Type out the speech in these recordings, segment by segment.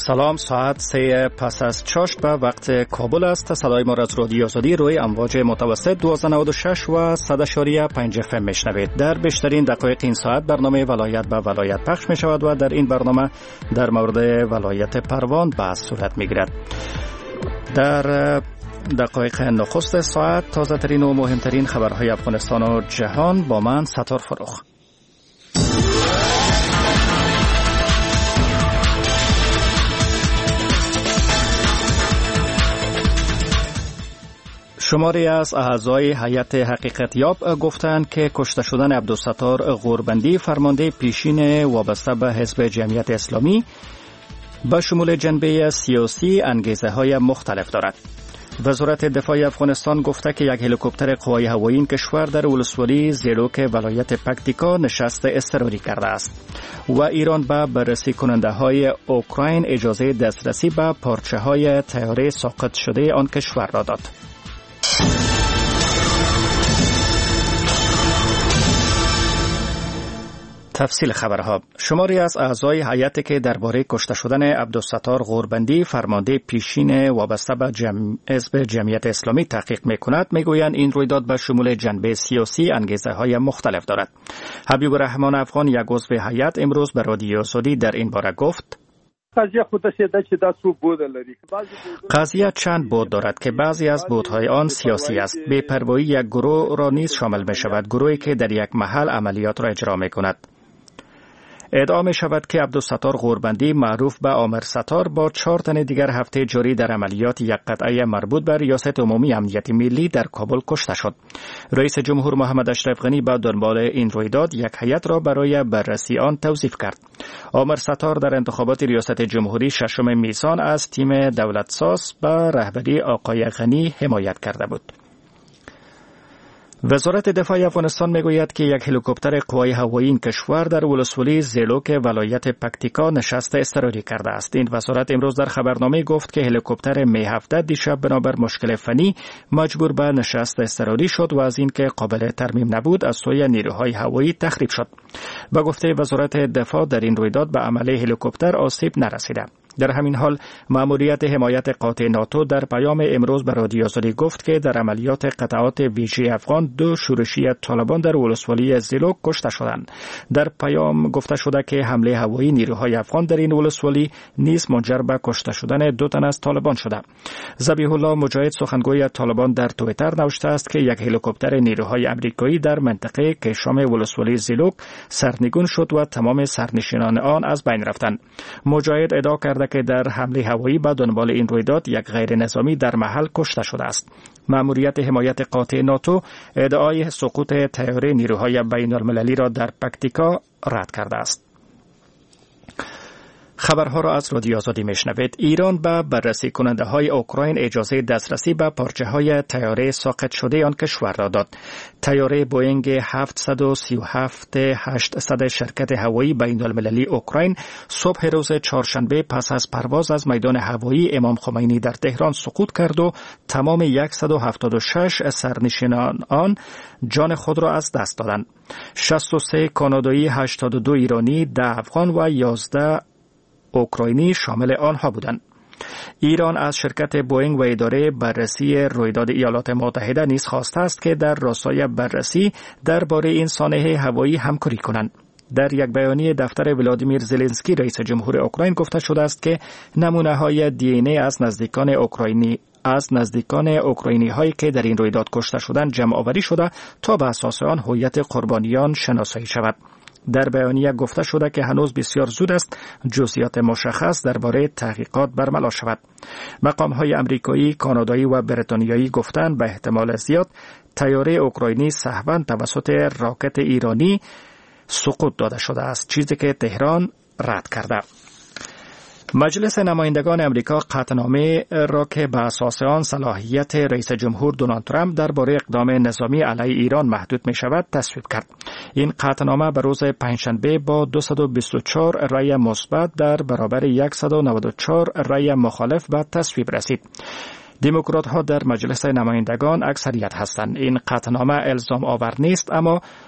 سلام، ساعت 3 پس از چاشت به وقت کابل است. صدای ما از رادیو آزادی روی امواج متوسط 1296 و 100.5 FM میشنوید. در بیشترین دقایق این ساعت برنامه ولایت به ولایت پخش می شود و در این برنامه در مورد ولایت پروان بحث صورت می گیرد. در دقایق نخست ساعت تازه ترین و مهمترین خبرهای افغانستان و جهان با من ستار فروخ. شماری از اعضای هیئت حقیقتیاب گفتند که کشته شدن عبدالستار غوربندی فرمانده پیشین وابسته به حزب جمعیت اسلامی به شمول جنبه سیاسی انگیزه های مختلف دارد. وزارت دفاع افغانستان گفته که یک هلیکوپتر قوای هوایی این کشور در ولسوالی زیروک ولایت پکتیکا نشست اضطراری کرده است و ایران به بررسی کننده های اوکراین اجازه دسترسی به پارچه های طیاره ساقط شده آن کشور را داد. تفصیل خبرها. شماری از اعضای هیئتی که درباره کشته شدن عبدالستار غوربندی فرمانده پیشین وابسته به حزب جمعیت اسلامی تحقیق می‌کند میگویند این رویداد به شمول جنبه سیاسی انگیزه های مختلف دارد. حبیب الرحمن افغان یک عضو هیئت امروز به رادیو آزادی در این باره گفت: قضیه چند بود دارد که بعضی از بودهای آن سیاسی است. بی‌پروایی یک گروه را نیز شامل می شود، گروهی که در یک محل عملیات را اجرا می کند. ادعا می شود که عبدالستار غوربندی معروف به عامر ستار با 4 تن دیگر هفته جاری در عملیات یک قطعه مربوط به ریاست عمومی امنیت ملی در کابل کشته شد. رئیس جمهور محمد اشرف غنی با دنبال این رویداد یک هیئت را برای بررسی آن توظیف کرد. عامر ستار در انتخابات ریاست جمهوری 6 میسان از تیم دولتساز به رهبری آقای غنی حمایت کرده بود. وزارت دفاع افغانستان میگوید که یک هلیکوپتر قوای هوایی این کشور در ولسوالی زیلوک ولایت پکتیکا نشست اضطراری کرده است. این وزارت امروز در خبرنامه گفت که هلیکوپتر می 17 دیشب بنابر مشکل فنی مجبور به نشست اضطراری شد و از اینکه قابل ترمیم نبود از سوی نیروهای هوایی تخریب شد. به گفته وزارت دفاع در این رویداد به عمله هلیکوپتر آسیب نرسیده. در همین حال مأموریت حمایت قاطع ناتو در پیام امروز به رادیو آزادی گفت که در عملیات قطعات ویژه افغان 2 شورشی طالبان در ولسوالی زیلوک کشته شدند. در پیام گفته شده که حمله هوایی نیروهای افغان در این ولسوالی نیز منجر به کشته شدن 2 تن از طالبان شده. ذبیح الله مجاهد سخنگوی طالبان در توییتر نوشته است که یک هلیکوپتر نیروهای آمریکایی در منطقه کشام ولسوالی زیلوک سرنگون شد و تمام سرنشینان آن از بین رفتند. مجاهد ادعا کرده که در حمله هوایی به دنبال این رویداد یک غیر نظامی در محل کشته شده است. مأموریت حمایت قاطع ناتو ادعای سقوط طیاره نیروهای بین المللی را در پکتیکا رد کرده است. خبرها را از رادیو آزادی میشنوید. ایران به بررسی کننده های اوکراین اجازه دسترسی به پارچه های طیاره ساقط شده آن کشور را داد. طیاره بوئینگ 737-800 شرکت هوایی بین المللی اوکراین صبح روز چهارشنبه پس از پرواز از میدان هوایی امام خمینی در تهران سقوط کرد و تمام 176 سرنشینان آن جان خود را از دست دادند. 63 کانادایی، 82 ایرانی، 10 افغان و 11 اوکراینی شامل آنها بودند. ایران از شرکت بوئینگ و اداره بررسی رویداد ایالات متحده نیز خواسته است که در راستای بررسی درباره این سانحه هوایی همکاری کنند. در یک بیانیه دفتر ولادیمیر زلنسکی رئیس جمهور اوکراین گفته شده است که نمونه های دی ان ای از نزدیکان اوکراینی هایی که در این رویداد کشته شدند جمع آوری شده تا به اساس آن هویت قربانیان شناسایی شود. در بیانیه گفته شده که هنوز بسیار زود است جزئیات مشخص درباره تحقیقات برملا شود. مقام‌های آمریکایی، کانادایی و بریتانیایی گفتند به احتمال زیاد طیاره اوکراینی سهواً توسط راکت ایرانی سقوط داده شده است، چیزی که تهران رد کرده. مجلس نمایندگان امریکا قطعنامه را که به اساس آن صلاحیت رئیس جمهور دونالد ترامپ درباره اقدام نظامی علیه ایران محدود می شود تصویب کرد. این قطعنامه به روز پنجشنبه با 224 رأی مثبت در برابر 194 رأی مخالف به تصویب رسید. دموکرات ها در مجلس نمایندگان اکثریت هستند. این قطعنامه الزام آور نیست، اما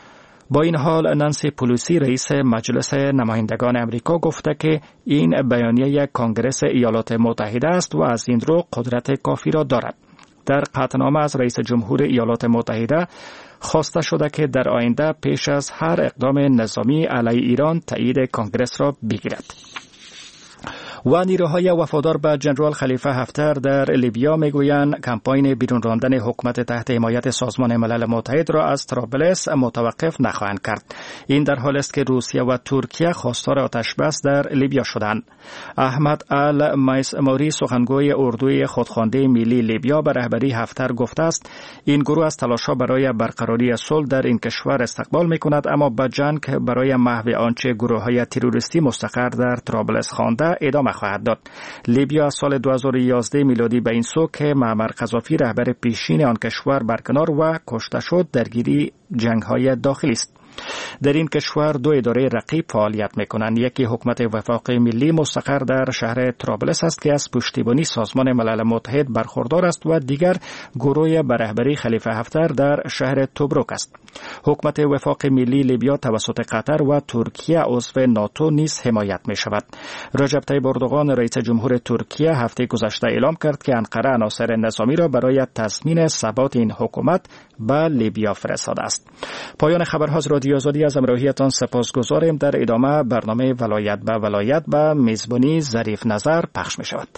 با این حال نانسی پلوسی رئیس مجلس نمایندگان امریکا گفته که این بیانیه کنگره ایالات متحده است و از این رو قدرت کافی را دارد. در قطعنامه از رئیس جمهور ایالات متحده خواسته شده که در آینده پیش از هر اقدام نظامی علیه ایران تایید کنگره را بگیرد. و نیروهای وفادار به جنرال خلیفه حفتر در لیبیا میگویند کمپاین بیرون راندن حکومت تحت حمایت سازمان ملل متحد را از طرابلس متوقف نخواهند کرد. این در حالی است که روسیه و ترکیه خواستار آتشبس در لیبیا شدند. احمد المیسموری سخنگوی اردوی خودخوانده ملی لیبیا به رهبری حفتر گفته است این گروه از تلاش‌ها برای برقراری صلح در این کشور استقبال می‌کند، اما به جنگ برای محو آنچه گروه‌های تروریستی مستقر در طرابلس خوانده ادامه خواهد داد. لیبیا از سال 2011 میلادی به این سو که معمر قذافی رهبر پیشین آن کشور برکنار و کشته شد درگیری جنگ‌های داخلی است. در این کشور دو اداره رقیب فعالیت می‌کنند. یکی حکومت وفاق ملی مستقر در شهر طرابلس است که از پشتیبانی سازمان ملل متحد برخوردار است و دیگر گروه به رهبری خلیفه حفتر در شهر توبروک است. حکومت وفاق ملی لیبیا توسط قطر و ترکیه عضو ناتو نیز حمایت می‌شود. رجب طیب اردوغان رئیس جمهور ترکیه هفته گذشته اعلام کرد که انقره عناصر نظامی را برای تضمین ثبات این حکومت به لیبیا فرستاده است. پایان خبرها از رادیو آزادی از همراهیتان سپاسگزاریم. در ادامه برنامه ولایت به ولایت به میزبانی ظریف نظر پخش می شود.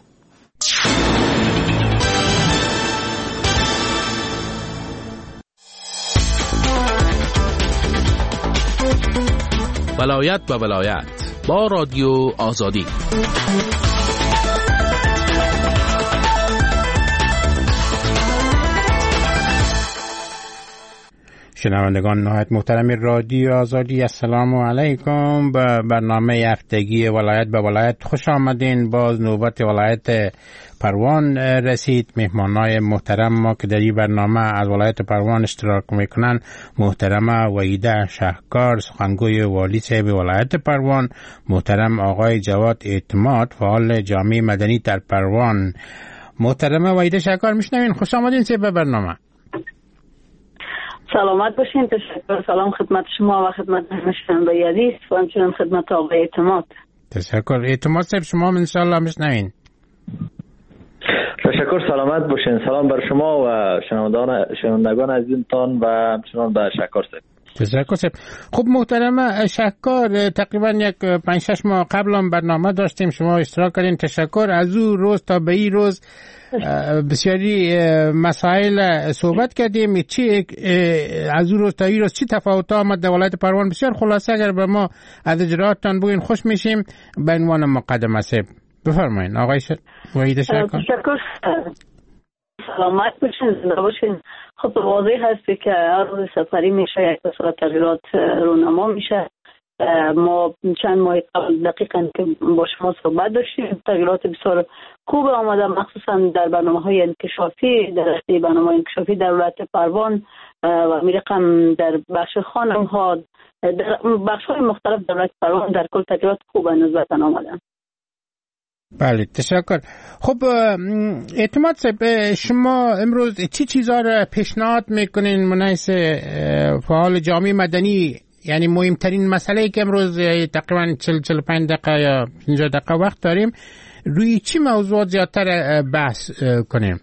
ولایت به ولایت با رادیو آزادی. شنوندگان نهایت محترم رادیو آزادی، السلام علیکم. به برنامه هفتگی ولایت به ولایت خوش آمدین. باز نوبت ولایت پروان رسید. مهمانای محترم ما که در این برنامه از ولایت پروان اشتراک میکنن محترم وحیده شهکار سخنگوی والی صاحب ولایت پروان، محترم آقای جواد اعتماد فعال جامعه مدنی در پروان. محترم وحیده شهکار میشنوین، خوش آمدین به برنامه. سلامت باشین. تشکر. سلام خدمت شما و خدمت شنوندگان عزیز و همچنین خدمت آقای اعتماد. تشکر. اعتماد صاحب شما ان شاء الله میشنوین. تشکر. سلامت باشین. سلام بر شما و شنوندگان عزیزتان و همچنان به شهکار صاحب. تشکر صاحب. خب محترم شهکار، تقریبا یک 5-6 ماه قبل هم برنامه داشتیم، شما اشتراک کردین. تشکر. از اون روز تا به این روز بسیاری مسائل صحبت کردیم. چی از اون روز تا این روز چی تفاوت آمد در ولایت پروان؟ بسیار خلاصه اگر به ما از اجراءاتتان بگین خوش میشیم. به عنوان مقدمه صاحب بفرمایید. آقای وحیده شهکار. تشکر. سلامت باشین، زنده باشین. خب واضح هستی که هر روز سفری میشه، یک بسیار تغییرات رونما میشه. ما چند ماه قبل دقیقاً که با شما صحبت داشتیم، تغییرات بسیار خوب آمده، مخصوصا در برنامه‌های انکشافی، در برنامه انکشافی در ولایت پروان و میرقم در بخش خانم‌ها، در بخش‌های مختلف در ولایت پروان در کل تغییرات خوب نسبتاً آمده. بله تشکر. خب اعتماد صاحب، شما امروز چی چیزا را پیشنهاد میکنین منیس فعال جامعه مدنی؟ یعنی مهمترین مسئله که امروز تقریبا 40-45 دقیقه یا 50 دقیقه وقت داریم، روی چی موضوعات زیادتر بحث کنیم؟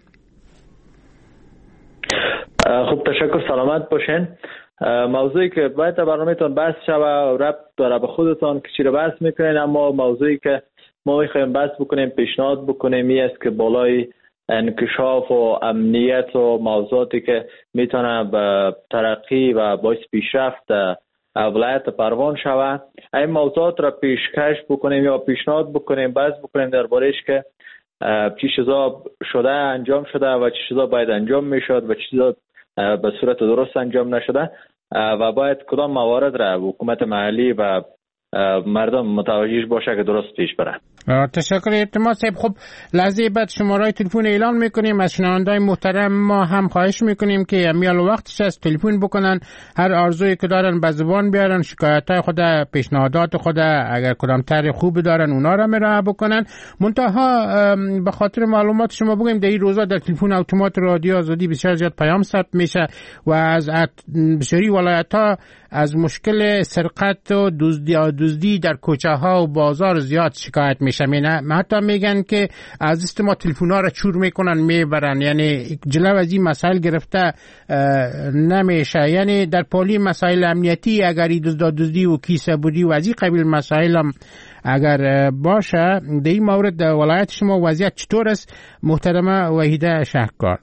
خب تشکر. سلامت باشین. موضوعی که باید برنامه‌تون بحث شوه ربط داره به خودتان که چی رو بحث میکنین، اما موضوعی که ما میخوایم بحث بکنیم، پیشنهاد بکنیم این است که بالای انکشاف و امنیت و موضوعاتی که میتونه به ترقی و باعث پیشرفت ولایت پروان شوه، این موضوعات را پیشکش بکنیم یا پیشنهاد بکنیم، بحث بکنیم درباره‌اش که چی چیزا شده انجام شده و چی چیزا باید انجام میشد و چی چیزا به صورت درست انجام نشده و باید کدام موارد را حکومت محلی و مردم متوجهش باشه که درست پیش بره. تشکر اعتماد صاحب. خب لحظه بعد شماره تلفن اعلان میکنیم. از شنوندای محترم ما هم خواهش میکنیم که امیال وقتش از تلفن بکنن، هر آرزویی که دارن به زبان بیارن، شکایتای خود، پیشنهادات خود، اگر کدام طرح خوب دارن اونا را مراجعه بکنن. منتها به خاطر معلومات شما بگیم در این روزا در تلفن اتومات رادیو آزادی بسیار زیاد پیام ثبت میشه و از بسیاری ولایت ها از مشکل سرقت و دزدی در کوچه ها و بازار زیاد شکایت میشه. حتی میگن که از استما تلفن‌ها را چور میکنن میبرن، یعنی جلو از این مسائل گرفته نمیشه. یعنی در پالی مسائل امنیتی اگر دزدی و کیسه بودی و از این قبیل مسائل هم اگر باشه، در این مورد ولایت شما وضعیت چطور است محترمه وحیده شهرکار؟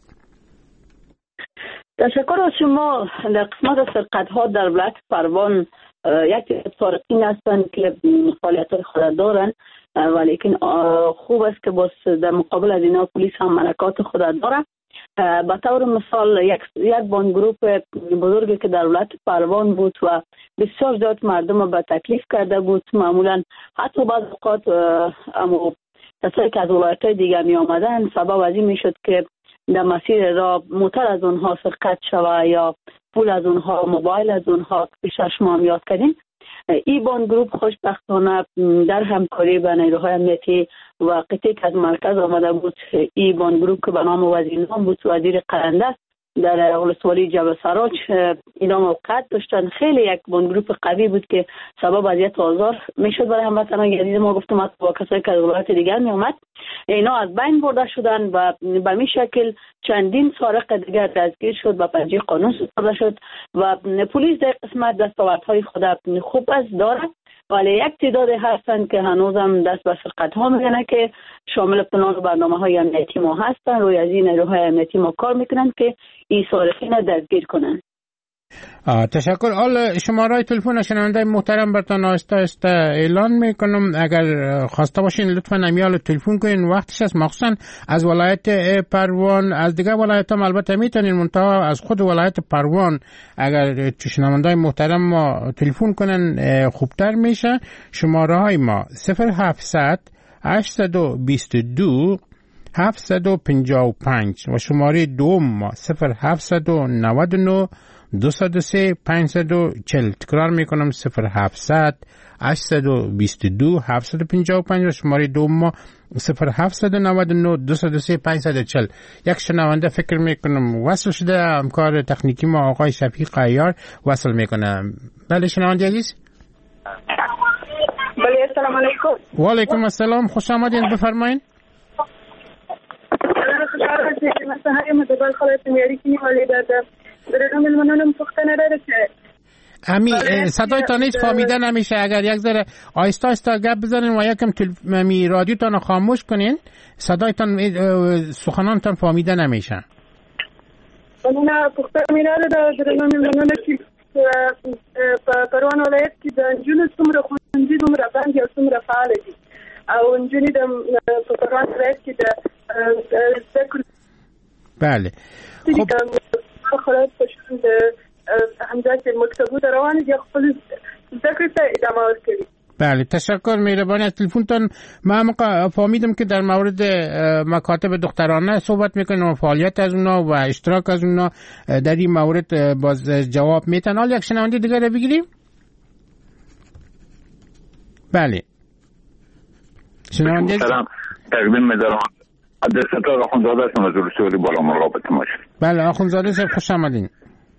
تشکر از شما. در قسمت سرقت ها در ولایت پروان یک سارقین هستند که فعالیت خود دارن، ولیکن خوب است که باز در مقابل از اینا پلیس هم ملکات خود داره. به طور مثال یک بانگروپ بزرگی که در ولایت پروان بود و بسیار زیاد مردم به تکلیف کرده بود، معمولا حتی بعض اوقات کسایی که از ولایت‌های دیگر می آمدن سبب از این می شد که در مسیر را موتر از اونها سرقت شوه یا پول از اونها، موبایل از اونها. پیشش ما هم یاد کردیم. ای بانگروپ خوشبختانه در همکاری با نیروهای امنیتی و قطعی که از مرکز آمده بود، ای بانگروپ که به نام وزیرنام بود، وزیر قرنده در ولسوالی جبل سراج، اینا موقعیت داشتن. خیلی یک بانگروپ قوی بود که سبب اذیت و آزار میشد برای هموطنان عزیز ما. گفتم با کسایی که از ولایت دیگر می اومد، اینا از بین برده شدن و به این شکل چندین سارق دیگر دستگیر شد، به پنجه قانون سپرده شد و پلیس در قسمت دستاوردهای خود خوب است داره، ولی یک تعداد هستند که هنوزم دست به سرقت ها میزنه که شامل پلان و برنامه های امنیتی ما هستن. روی از این نیروهای امنیتی ما کار میکنن که این سارقین دستگیر کنن. تشکر. حال شماره تلفن شنونده محترم براتون آهسته اعلان میکنم. اگر خواسته باشین لطفا امیال تلفن کنین، وقتش است. مخصوصا از ولایت پروان، از دیگه ولایت هم البته میتونین، منتها از خود ولایت پروان اگر شنونده محترم ما تلفن کنن خوبتر میشه. شماره های ما 0700 822 755 و شماره دوم ما 0799 203 540. تکرار میکنم 0700 822 755 و شماره دوم ما 0799 203 540. یک شنونده فکر میکنم وصل شده، همکار تکنیکی ما آقای شفیق عیار وصل میکنم. بله شنونده عزیز. بله السلام علیکم. و علیکم السلام، خوش آمدین، بفرمایید. خوشحال هستم مثلا هر مدبال خالص میاری کنی ولی در منم پختنه داره که امی صدایتان نیست فهمیده نمیشه. اگر یک ذره آیستا آیستا گپ بزنین و یکم رادیوتان خاموش کنین، صدایتان سخنانتان فهمیده نمیشه. من پختنه میاره در منم که پروان ولایت که د انجونو څومره خوندي دومره بانک او څومره فعال دي او انجونې د پروان ولایت کې د ذکر. بله خب خلاص پشون د همداسې مکتبو ته روان دي، خپل ذکر ته ادامه ورکوي. بله تشکر، مهربانی از تلفنتان. من فهمیدم که در مورد مکاتب دخترانه صحبت میکنیم و فعالیت از اونا و اشتراک از اونا در این مورد باز جواب میتن. حال یک شنونده دیگر رو بگیریم. بله شنونده سلام تقدیم می‌دارم. عبدالستار آخونزاده هستم از ولسوالی بالا مراقبت ما. بله آخونزاده صاحب خوش آمدین.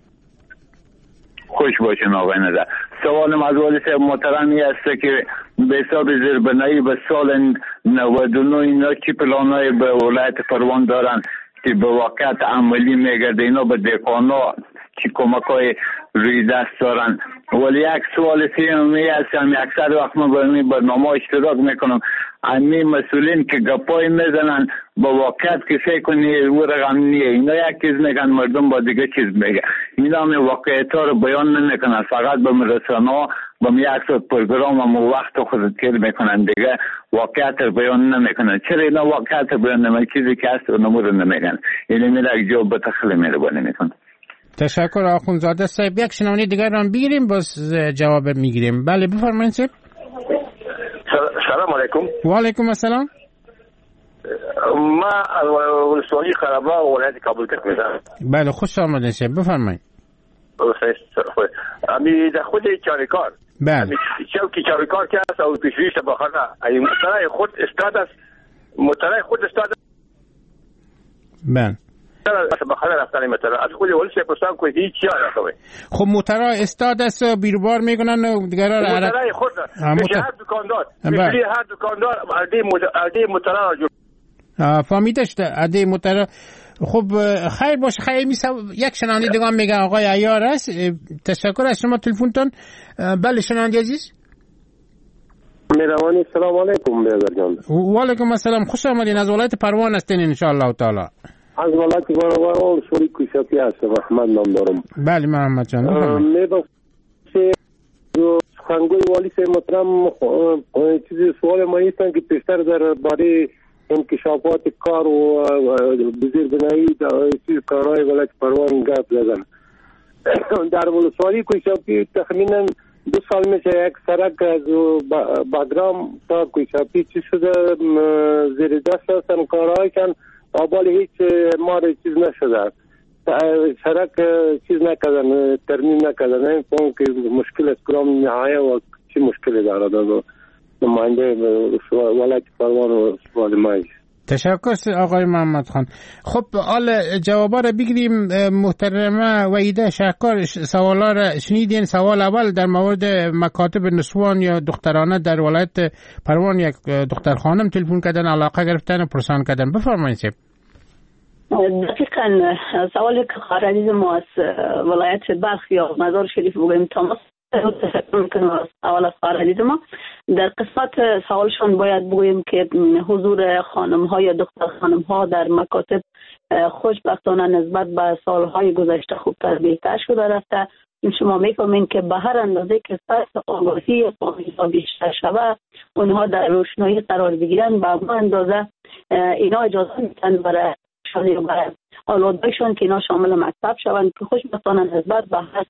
خوش باشین آقای نظر. سوالم از والی صاحب محترمی است که به حساب زیربنایی به سال 99 اینا چی پلانای به ولایت پروان دارن که به واقعیت عملی میگرده، اینا به دهقانا چی کمکای روی دست دارن؟ ولی یک سوال سیمی است، اکثر وقت من با این برنامه اشتراک میکنم، امی مسئولین که گپای میزنن با واقعیت که فکر کنی او رقم نیه، اینا یک چیز میگن مردم با دیگه چیز میگن، اینا هم واقعیت ها رو بیان نمیکنن، فقط به رسانه ها با یک ساعت پروگرام هم وقت خود کل میکنن، دیگه واقعیت رو بیان نمیکنن. چرا اینا واقعیت رو بیان نمیکنن؟ چیزی که هست اونمو رو نمیگن. اینه میره یک جواب بتخلی میره میکنن. تشکر آخونزاده صاحب. یک شنونده دیگر هم بگیریم باز جواب میگیریم. بله بفرمایید صاحب. سلام علیکم. و علیکم السلام. ما ولسوالی قره‌باغ ولایت کابل تک می‌زنم. بله خوش آمدید شب بفرمایید. امی در خود چاریکار. بله. چوکی چاریکار که است او پیشویش بخانه ای مطلع خود استاد است. مطلع خود استاد. بله. بخانه رفتن مطلع از خود ولسی پرسان که هیچ چیزی نکنه. خب مطلع استاد است بیروبار میکنن و دیگران مطلع خود میشه هر دکاندار. میشه هر دکاندار عده مطلع جو. فهمیدش عده مطلع. خب خیر باش خیر یک شنوندگان میگه آقای عیار است. تشکر از شما تلفنتون. بله شنونده عزیز. مهربانی سلام علیکم بیادر جان. و علیکم السلام خوش آمدین. از ولایت پروان هستین ان شاء الله تعالی. از ولایت پروان شوری کوشاپی هستم. احمد نام دارم. بله محمد جان. میگم که سخنگوی والی سے محترم چیزی سوال ما هستن که پیشتر در باره انکشافات کار و بزیربنایی چیز کارهای ولایت پروان گپ زدن. در ولسوالی کوشاپی تخمینا 2 سال میشه یک سرک از بادرام تا کوشاپی چی شده زیر دست هستن کارهایشان آبال هیچ مار چیز نشده. سرک چیز نکردن ترمیم نکردن. این فهم که مشکل از کلام نهایه و چی مشکلی دارد نماینده ولایت پروان و سوال مایش. تشکر آقای محمد خان. خب حال جوابا رو بگیریم. محترمه وحیده شهکار سوالا رو شنیدین. سوال اول در مورد مکاتب نسوان یا دخترانه در ولایت پروان یک دختر خانم تلفن کردن علاقه گرفتن و پرسان کردن. بفرمایید. دقیقاً سوالی که خارجی ما از ولایت بلخ یا مزار شریف بگویم تماس تفکر میکنم اول از خارجی ما در قسمت سوالشان باید بگوییم که حضور خانم ها یا دختر خانم ها در مکاتب خوشبختانه نسبت به سالهای گذشته خوبتر بهتر شده رفته. شما میفهمین که به هر اندازه که سطح آگاهی فامیل‌ها بیشتر شود اونها در روشنایی قرار بگیرن به اون اندازه اینا اجازه میتن برای اولادشون که اینا شامل مکتب شوند که خوشبختانه نسبت به هر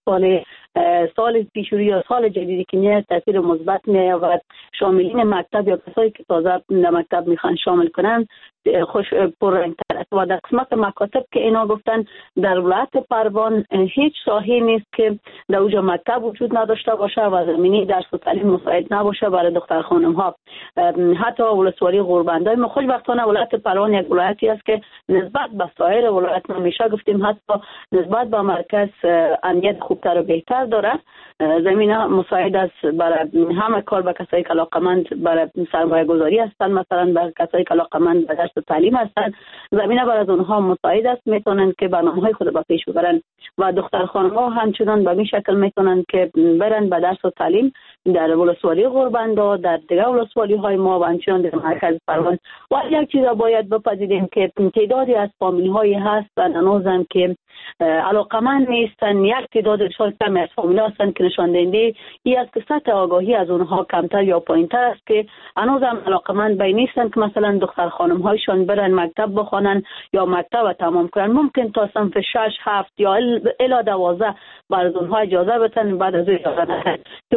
سال پیشروی یا سال جدیدی که میاد تاثیر مثبت میاد. شاملین مکتب یا کسایی که تازه در مکتب میخوان شامل کنن خوش پررنگتر است. و در قسمت مکاتب که اینا گفتن در ولایت پروان هیچ ساحه نیست که در اونجا مکتب وجود نداشته باشه و زمینی درس و تعلیم مساعد نباشه برای دختر خانم ها. حتی ولسوالی غوربندای ما خوشبختانه ولایت پروان یک ولایتی است که نسبت به سایر ولایت ما میشه گفتیم حتی نسبت به مرکز امنیت خوبتر و بهتر داره. زمینه مساعد است برای همه کار به کسایی که علاقمند برای سرمایه گذاری هستند، مثلا به کسایی که علاقمند به درس و تعلیم هستند. زمینه برای اونها مساعد است، میتونن که برنامه‌های خود به پیش ببرن و دختر خانم‌ها همچنان به این شکل میتونن که برن به درس و تعلیم در ولسوالی غوربندا، در دیگر ولسوالی‌های ما و همچنان در مرکز پروان. و یک چیز باید بپذیریم که تعدادی از فامیل‌های هستند هنوزم که علاقمند نیستن. یک تعداد کم از فامیل‌ها هستند که نشان دهنده این است که سطح آگاهی از اونها کمتر یا پایین‌تر است که هنوزم علاقمند به نیستن که مثلا دختر خانم‌هایشان برن مکتب بخوانن یا مکتب تمام کنن. ممکن تا صنف 6 7 یا الی 12 برای اونها اجازه بدن، بعد از اجازه ندن.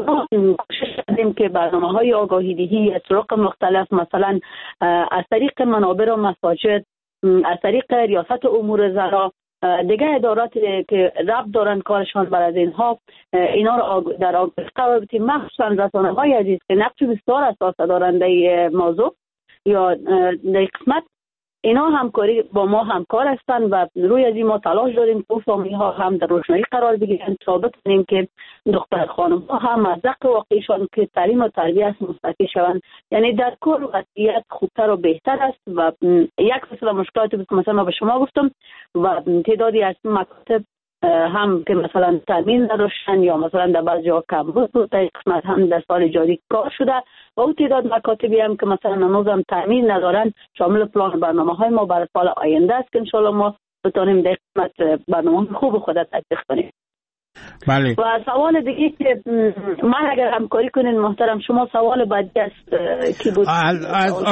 کوشش کردیم که برنامه‌های آگاهی دهی از طرق مختلف مثلا از طریق منابر و مساجد، از طریق ریاست امور زنا، دیگه ادارات که ربط دارن کارشان برای اینها اینا رو در آگاهی قرار بدیم. مخصوصا رسانه‌های عزیز که نقش بسیار اساسی دارند در موضوع یا در قسمت اینا همکاری با ما همکار هستند و روی از این ما تلاش داریم که فامیل‌ها هم در روشنایی قرار بگیرن تا بتونیم که دختر خانم‌ها هم از حق واقعیشان که تعلیم و تربیت مستفید شوند. یعنی در کل وضعیت خوبتر و بهتر است و یک سلسله مشکلاتی بود که مثلا ما به شما گفتم و تعدادی از مکاتب هم که مثلا تامین نداشتن یا مثلا در بعضی جاها کم بود در قسمت هم در سال جاری کار شده و اون تعداد مکاتبی هم که مثلا هنوزم تامین ندارن شامل پلان برنامه‌های ما برای سال آینده است که ان شاءالله ما بتونیم در قسمت برنامه خوب خود تطبیق کنیم. بله. و سوال دیگه که من اگر همکاری کنین محترم شما سوال بعدی است کی بود؟ از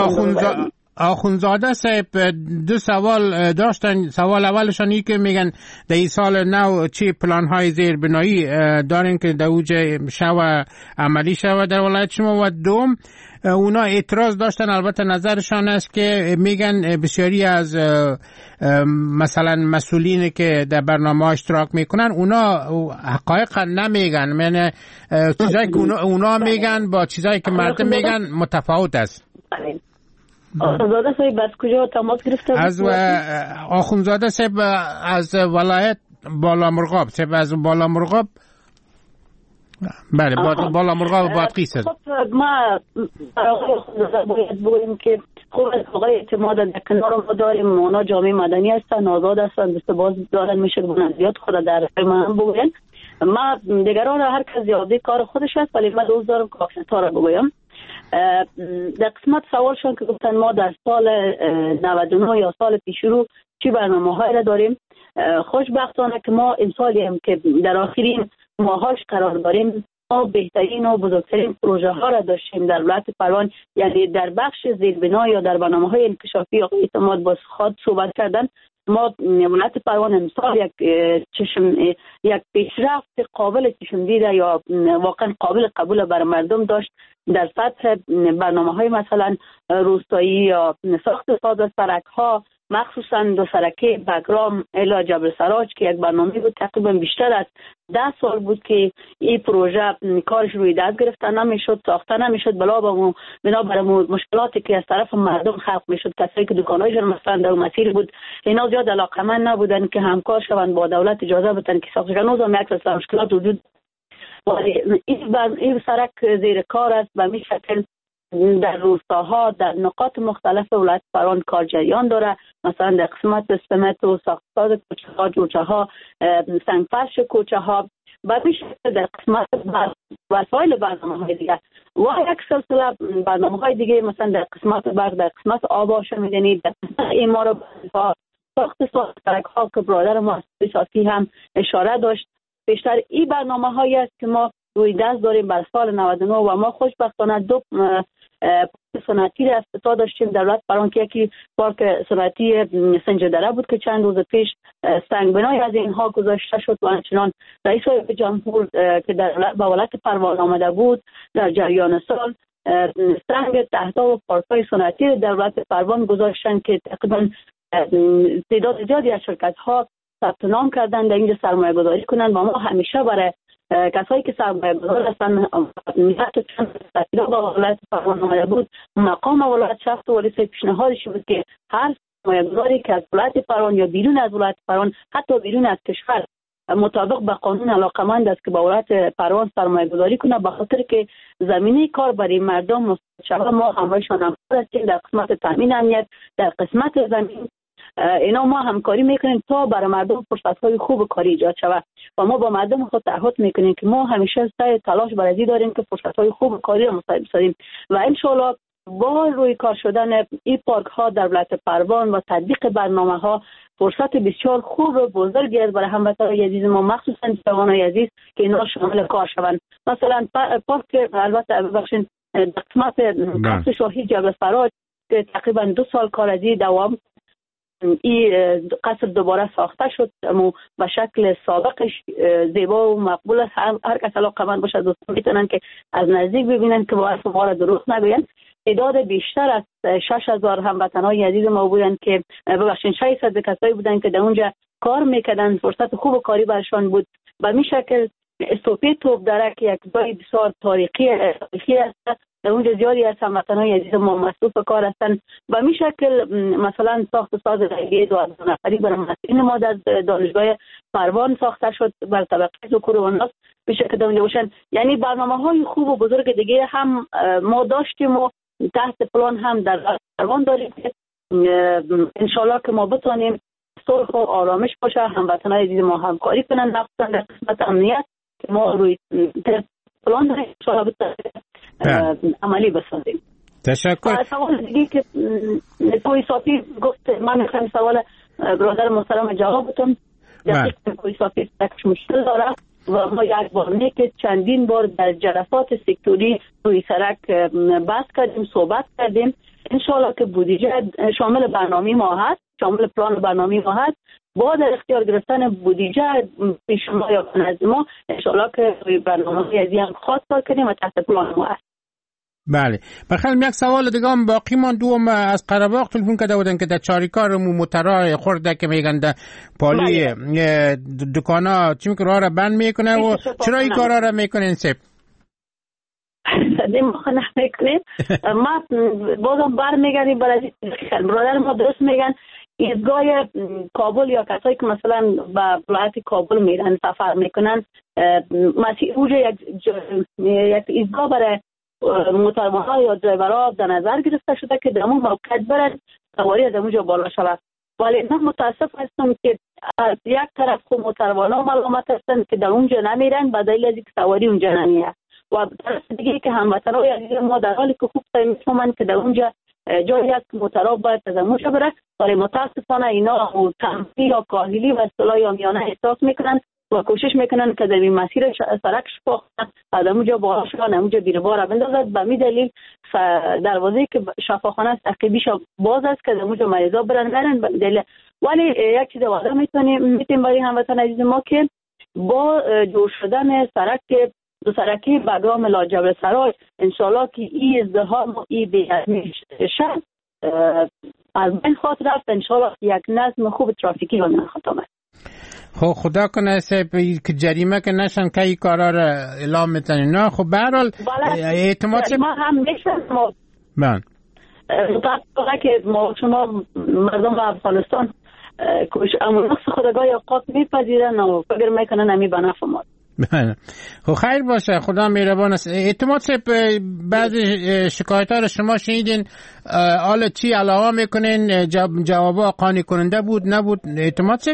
آخونزاده صاحب 2 سوال داشتن. سوال اولشان این که میگن در این سال نو چی پلان های زیربنایی دارین که در اوج شو عملی شود در ولایت شما و دوم اونا اعتراض داشتن. البته نظرشان است که میگن بسیاری از مثلا مسئولینی که در برنامه اشتراک میکنن اونا حقایق نمیگن، یعنی چیزایی که اونا میگن با چیزایی که مردم میگن متفاوت است. آخونزاده صاحب از کجا تماس گرفته؟ از آخونزاده صاحب از ولایت بالامرغاب. صاحب از بالامرغاب. بله بالا مرغاب بادغیس است. ما باید بگوییم که خوب از آقای اعتماد در کنار ما داریم. اونا جامعه مدنی هستن، آزاد هستن، باز دارن، میشه که زیاد خود در ما هم بگویم. ما دیگران هر کس زیاده کار خودش هست، ولی من دوست دارم که اکسنتا را بگویم. در قسمت سوالشون که گفتن ما در سال 99 یا سال پیش رو چی برنامه های را داریم، خوشبختانه که ما امسالی هم که در آخرین ماهاش قرار داریم، ما بهترین و بزرگترین پروژه ها را داشتیم در ولایت پروان. یعنی در بخش زیربنا یا در برنامه های انکشافی آقای اعتماد با خود صحبت کردن، ما ولایت پروان امسال یک پیشرفت قابل چشم دیده یا واقعا قابل قبول بر مردم داشت در سطح برنامه های مثلا روستایی یا ساخت ساز سرک ها، مخصوصا دو سرکه بگرام الی جبل سراج که یک برنامه بود تقریبا بیشتر از 10 سال بود که این پروژه کارش روی دست گرفته نمیشد، ساخته نمیشد، بنابر مشکلاتی که از طرف مردم خلق میشد. کسایی که دکانایشون مثلا در مسیر بود اینا زیاد علاقمند نبودن که همکار شوند با دولت، اجازه بدن که ساخته کنند. نوزم یک سلسله مشکلات وجود. این سرک زیر کار است و می شکل در روستاها در نقاط مختلف ولایت پروان کار جریان داره. مثلا در قسمت سمت و ساختساز کوچه ها، جوچه ها، سنگفرش کوچه ها و میشه در قسمت وسایل برنامه های دیگه و یک سلسله برنامه های دیگه، مثلا در قسمت برق، در قسمت آب شمیدنی، در قسمت ایمار ساخت سرک ها که برادر ما ساسی هم اشاره داشت. بیشتر این برنامه هایی است که ما روی دست داریم بر سال 99 و ما خوشبختانه 2 پارک صنعتی را افتتاح داشتیم در ولایت پروان که یکی پارک صنعتی سنجدره بود که چند روز پیش سنگ بنای از اینها گذاشته شد و همچنان رئیس جمهور که در ولایت پروان آمده بود در جریان سال سنگ تحتا و پارک‌های صنعتی در ولایت پروان گذاشتن که تقریبا تعداد زیادی از شرکت‌ها ثبت نام کردن در اینجا سرمایه گذاری کنند و ما همیشه برای کسایی که سرمایه گذار هستن حتی چند سفیرها با ولایت پروان آمده بود، مقام ولایت شخص و ولی پیشنهادش بود که هر سرمایه گذاری که از ولایت پروان یا بیرون از ولایت پروان، حتی بیرون از کشور، مطابق به قانون علاقمند است که با ولایت پروان سرمایه گذاری کنه، به خاطر که زمینه کار برای مردم شما ما همراهشان هم هستیم در قسمت تامین امنیت، در قسمت زمین اینا ما همکاری میکنیم تا برای مردم فرصت‌های خوب کاری ایجاد شود و ما با مردم خود تعهد میکنیم که ما همیشه سعی تلاش برای داریم که فرصت‌های خوب کاری را مساعد بسازیم و ان شاءالله با روی کار شدن این پارک ها در ولایت پروان و تطبیق برنامه ها فرصت بسیار خوب و بزرگی است برای هموطنان عزیز ما، مخصوصا جوانان عزیز که اینا شامل کار شوند. مثلا پارک البته بخشین قسمت قصر شاهی جبل سراج که تقریبا 2 سال کار از دوام این قصر دوباره ساخته شد و شکل سابقش زیبا و مقبول است. هر کس علاقه‌مند باشه دوستان میتونن که از نزدیک ببینن که با ما را درست نگوین. تعداد بیشتر از 6000 هموطنان عزیز ما بودن که ببخشید 600 کسایی بودن که در اونجا کار میکردن، فرصت خوب کاری برشان بود و این شکل استوپی توپ درک یک جای بسیار تاریخی است. در اونجا زیادی از هموطنان عزیز ما مصروف کار هستند و این شکل مثلا ساخت ساز رایگی 2000 نفری برای مسئولین ما در دانشگاه پروان ساخته شد بر طبقه ذکور و اناث به شکل داشته باشند. یعنی برنامه‌های خوب و بزرگ دیگه هم ما داشتیم و تحت پلان هم در پروان داریم که ان شاءالله که ما بتونیم صلح و آرامش باشه، هموطنان عزیز ما همکاری کنن، مخصوصا در قسمت امنیت که ما روی پلان داریم ان شاءالله عملی بسازیم. تشکر. سوال دیگه که کوی صافی گفت، من میخوام سوال برادر محترم جواب بدم. دقیق کوی صافی تکش مشکل داره و ما یک بار که چندین بار در جلسات سکتوری روی سرک بحث کردیم، صحبت کردیم. انشاءالله که بودجه شامل برنامه ما هست، شامل پلان برنامه ما هست. با در اختیار گرفتن بودجه پیش ما یا نزد ما انشاءالله که روی برنامه ریاضی هم خاص کار کنیم و تحت پلان ما هست. بله. بخیر یک سوال دیگه هم باقی ماند. دوم از قره‌باغ تلفن کرده بودن که در چاریکار موترا خورده که میگن در پالی دکانا چی میکنه راه را بند میکنه و چرا این کارا را میکنین سپ؟ ما نمیکنیم. ما بازم برمیگردیم برای برادر ما درست میگن ایستگاه کابل یا کسایی که مثلا به ولایت کابل میرن سفر میکنن مسیر اونجا یک ایستگاه برای موتروان‌ها یا درایورها در نظر گرفته شده که در اون موقع برن سواری از اونجا بالا شود. ولی من متاسف هستم که از یک طرف خود موتروان‌ها ملامت هستند که در اونجا نمیرن به دلیل از اینکه سواری اونجا نمیه و طرف دیگه که هموطن‌ها عزیز ما در حالی که خوب میفهمند که در اونجا جایی است که موترها باید از اونجا بره، ولی متاسفانه اینا تنفی یا کاهلی و اصطلاح عامیانه احساس میکنن و کوشش میکنن که در این مسیر سرک شفاخته از اونجا بالا شدن اونجا بیربار بندازد. به می دلیل دروازه که شفاخانه تعقیبیش باز است که در اونجا مریضا برن دلیل. ولی یک چیز واضح میتونیم برای هموطن عزیز ما که با جور شدن سرک دو سرکی بگرام لاجبر سرای انشالله که این ازدحام و این بی‌نظمی شد از بین خواهد رفت. انشالله یک نظم خوب ترافیکی رو می‌خواهد. خب خدا کنه که جریمه که نشن که این کارا را اعلام میتونین. نه خب به هر حال اعتماد ما هم میشن ما متاسفانه که ما شما مردم افغانستان اما نقص خودگاه اوقات میپذیرن و فکر میکنن همی به نفع ما. خب خیر باشه، خدا مهربان است. اعتماد صاحب بعضی شکایت ها رو شما شنیدین، حالا چی علاوه میکنین؟ جوابا قانع کننده بود نبود اعتماد صاحب؟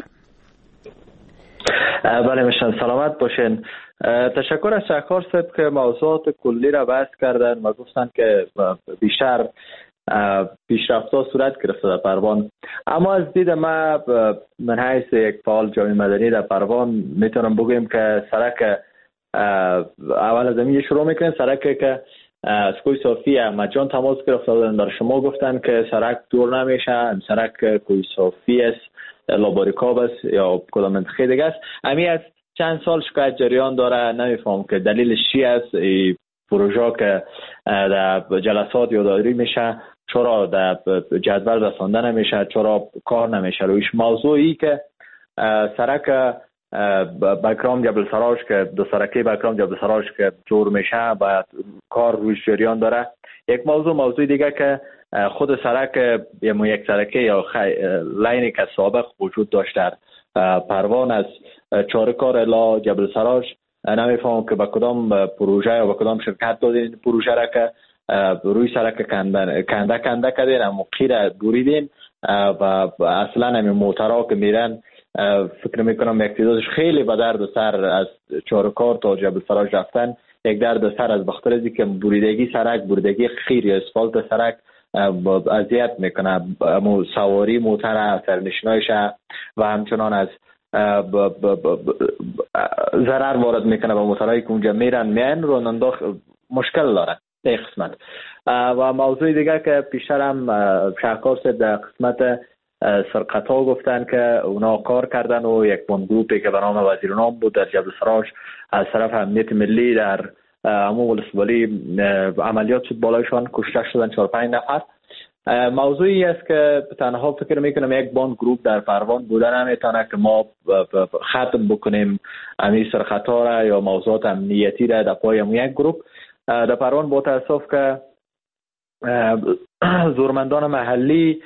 بله میشن سلامت باشین. تشکر از شهکار صاحب که موضوعات کلی را بحث کردن و گفتن که بیشتر پیشرفت‌ها صورت گرفته در پروان. اما از دید من حیث یک فعال جامعه مدنی در پروان میتونم بگویم که سرک اول از همین شروع میکنیم. سرکی که از کوی صافی احمد جان تماس گرفته بودن در شما گفتن که سرک دور نمیشه، سرک کوی صافی است، لاباریکاب است یا کدام منطقه دیگه است. همین از چند سال شکایت جریان داره، نمیفهم که دلیلش چی است. پروژه که در جلسات یادآوری میشه چرا در جدول رسانده نمیشه، چرا کار نمیشه رویش. موضوعی که سرک بکرام جبل سراج که دو سرکی بکرام جبل سراج که جور میشه باید کار رویش جریان داره. یک موضوع دیگه که خود سرک یک سرکی یا لاینی که سابق وجود داشت در پروان از چارکار الی جبل سراج، نمیفهم که با کدام پروژه یا با کدام شرکت دادین پروژه را که روی سرک کنده کردین، اما قیر بریدین و اصلا همین موترها که میرن فکر میکنم یک تعدادش خیلی به درد سر از چارکار تا جبل سراج رفتن. یک درد سر از بخاطر از اینکه بریدگی سرک، بریدگی قیر یا اسفالت سرک اذیت میکنه سواری موتر، سرنشینایش و همچنان از ضرر وارد میکنه به موترهایی که اونجا میرن راننده مشکل داره در قسمت. و موضوع دیگه که پیشتر هم شهکار صاحب در قسمت سرقت ها گفتن که اونا کار کردن و یک بندگروپی که به نام وزیر نام بود در جبل سراج از طرف امنیت ملی در امو ولسوالی عملیات شد، بالایشان کشته شدن 4-5 نفر. موضوعی است که تنها فکر میکنم یک باند گروپ در پروان بودن نمیتونه که ما ختم بکنیم امی سرخطا را یا موضوعات امنیتی را در پای یک گروپ. در پروان با تاسف که زورمندان محلی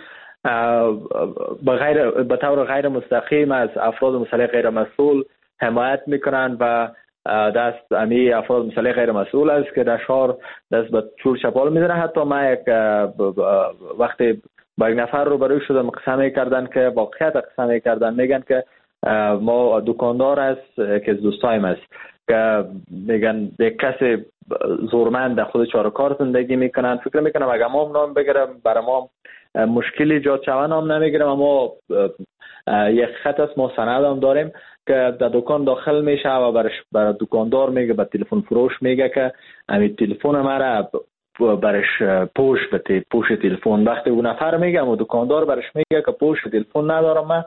به طور غیر مستقیم از افراد مسلح غیر مسئول حمایت میکنن و دست امی افراد مسئله غیر مسئول است که در شهر دست به چور چپال میزنه. حتی ما یک وقتی با یک نفر رو بروی شدم قسم کردن که واقعیت قسم کردن میگن که ما دکاندار است که دوستایم است که میگن یک کسی زورمند در خود چارکار زندگی میکنن. فکر میکنم اگر ما نام بگیرم برای ما مشکلی ایجاد شود نام نمیگیرم، اما یک خط است ما سند هم داریم که در دکان داخل میشه و برای دکاندار میگه به تلفن فروش میگه که همین تلفن مرا برش پوش تلفن. وقتی اون نفر میگه و دکاندار برش میگه که پوش تلفن ندارم، من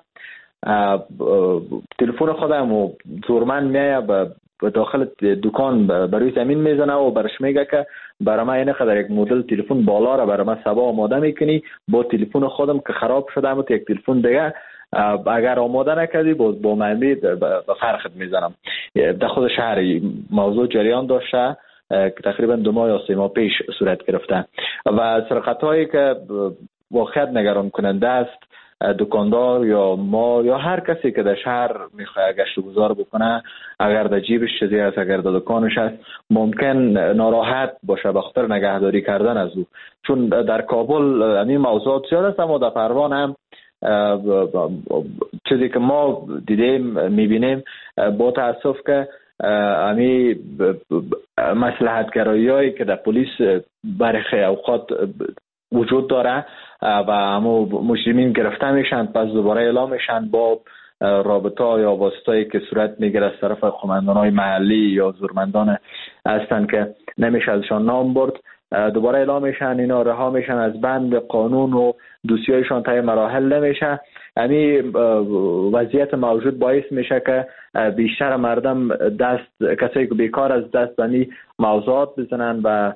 تلفن خودم و زورمن میایه به داخل دکان بروی زمین میزنه و برش میگه که برای من اینقدر یک مدل تلفن بالا را برای من سبا آماده میکنی، با تلفن خودم که خراب شده اما یک تلفن دیگه اگر آماده نکردی باز با من به فرقت میزنم. در خود شهر موضوع جریان داشته که تقریبا 2 ماه یا 3 ماه پیش صورت گرفته و سرقت هایی که واقعا نگران کننده است، دکاندار یا ما یا هر کسی که در شهر میخواد گشت و گذار بکنه، اگر در جیبش چیزی هست، اگر در دکانش هست، ممکن ناراحت باشه به خاطر نگهداری کردن از او. چون در کابل این موضوعات زیاد است، اما در پروان هم چیزی که ما دیدیم میبینیم با تاسف که امی مصلحت گرایی که در پلیس برخی اوقات وجود داره و همو مجرمین گرفته میشن، پس دوباره اعلام میشن با رابطه یا واسطه‌ای که صورت میگیره از طرف قماندان‌های محلی یا زورمندان هستن که نمیشه ازشان نام برد، دوباره اعلام میشن، اینا رها میشن از بند قانون و دوسیایشان طی مراحل نمیشه. همین وضعیت موجود باعث میشه که بیشتر مردم کسایی که بیکار از دست بنی موضوعات بزنن و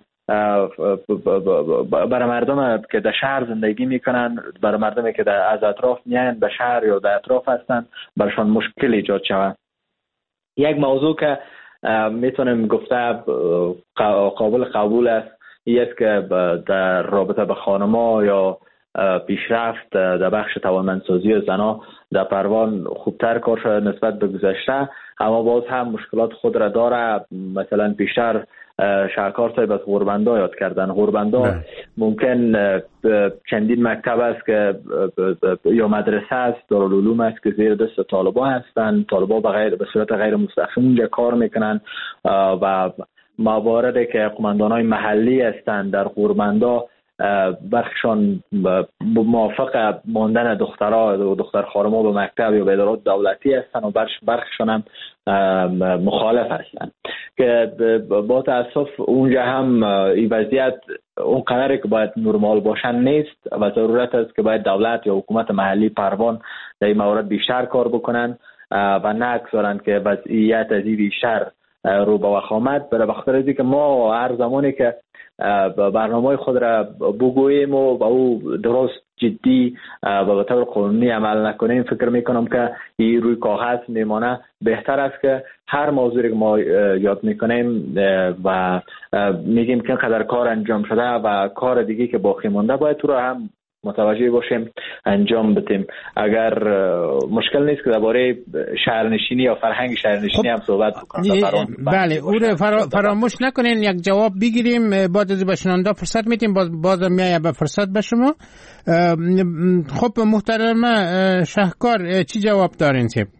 برای مردم که در شهر زندگی میکنن، برای مردمی که از اطراف میان به شهر یا در اطراف هستن، برشان مشکل ایجاد شود. یک موضوع که میتونم گفته قابل قبول است این است که در رابطه به خانما یا پیشرفت در بخش توانمندسازی زنها در پروان خوبتر کار شده نسبت به گذشته، اما باز هم مشکلات خود را داره. مثلا بیشتر شهرکار صاحب از غوربندا یاد کردن. غوربندا ممکن چندین مکتب است که یا مدرسه است، دارالعلوم است که زیر دست طالبا هستند. طالبا به صورت غیر مستقیم اونجا کار میکنن و مواردی که قماندانای محلی هستند در غوربندا برخشان موافق ماندن دختر خانما به مکتب یا به ادارات دولتی هستن و برخشان هم مخالف هستن که با تاسف اونجا هم این وضعیت اون قدری که باید نرمال باشن نیست و ضرورت است که باید دولت یا حکومت محلی پروان در این مورد بیشتر کار بکنن و نگذارن که وضعیت از این بیشتر رو به وخامت بره. بخاطر از اینکه ما هر زمانی که برنامه خود را بگوییم و با او درست جدی و به طور قانونی عمل نکنیم، فکر میکنم که این روی کاغذ میمانه. بهتر است که هر موضوعی که ما یاد میکنیم و میگیم که اینقدر کار انجام شده و کار دیگه که باقی مونده باید تو را هم متوجه باشیم انجام بدیم. اگر مشکل نیست که درباره شهرنشینی یا فرهنگ شهرنشینی هم صحبت بکنیم. بله، او فراموش نکنین یک جواب بگیریم، بعد از بشنونده فرصت میتیم باز میایه به فرصت به شما. خب محترم شهکار چی جواب دارین سیب؟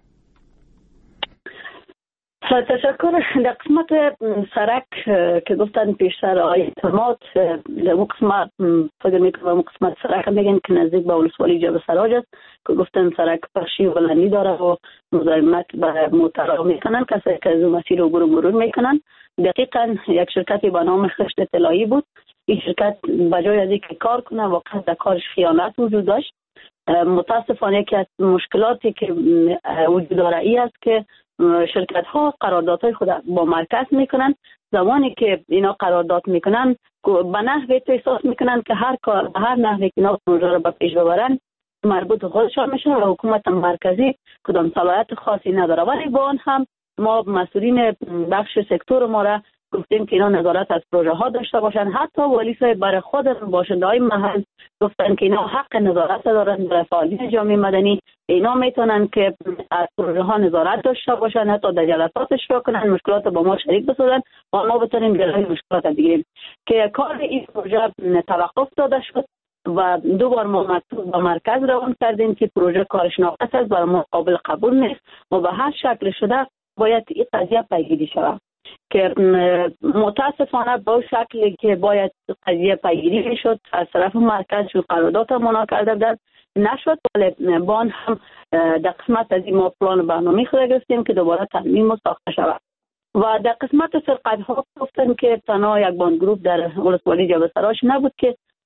تشکر. در قسمت سرک که گفتن پیشتر آقای اعتماد، در اون قسمت فکر میکنم اون قسمت سرک میگن که نزدیک به ولسوالی جبل سراج است که گفتن سرک پخشی و بلندی داره و مزاحمت به موترها میکنن، کسی که از مسیر عبور مرور میکنن. دقیقاً یک شرکتی به نام خشت اطلاعی بود. این شرکت بجای از اینکه کار کنه واقعا در کارش خیانت وجود داشت. متاسفانه که از مشکلاتی که وجود داره ای است که شرکت ها قراردادهای خود با مرکز میکنن. زمانی که اینا قرارداد میکنن به نحوی احساس میکنن که هر نحوی که اینا پروژه رو به پیش ببرن مربوط خودشان میشه و حکومت مرکزی کدام صلاحیت خاصی نداره. ولی با آن هم ما مسئولین بخش سکتور ما را گفتیم که اینا نظارت از پروژه ها داشته باشن. حتی والی صاحب برای خود باشنده های محل گفتن که اینا حق نظارت دارن. برای فعالین جامعه مدنی اینا میتونن که از پروژه ها نظارت داشته باشن، حتی در جلسات اشتراک کنن، مشکلات با ما شریک بسازن و ما بتونیم جلوی مشکلات بگیریم. که کار این پروژه توقف داده شد و 2 بار ما مکتوب به مرکز روان کردیم که پروژه کارش ناقص است، برای ما قابل قبول نیست و به هر شکل شده باید این قضیه پیگیری شود. که متاسفانه با شکلی که باید قضیه پیگیری شد از طرف مرکز شد، قرارداد منا کرده نشد. ولی با آن هم در قسمت از این ما پلان برنامه‌ای خود گرفتیم که دوباره ترمیم و ساخته شود. و در قسمت سرقت ها گفتن که تنها یک باند گروپ در ولسوالی جبل سراج نبود که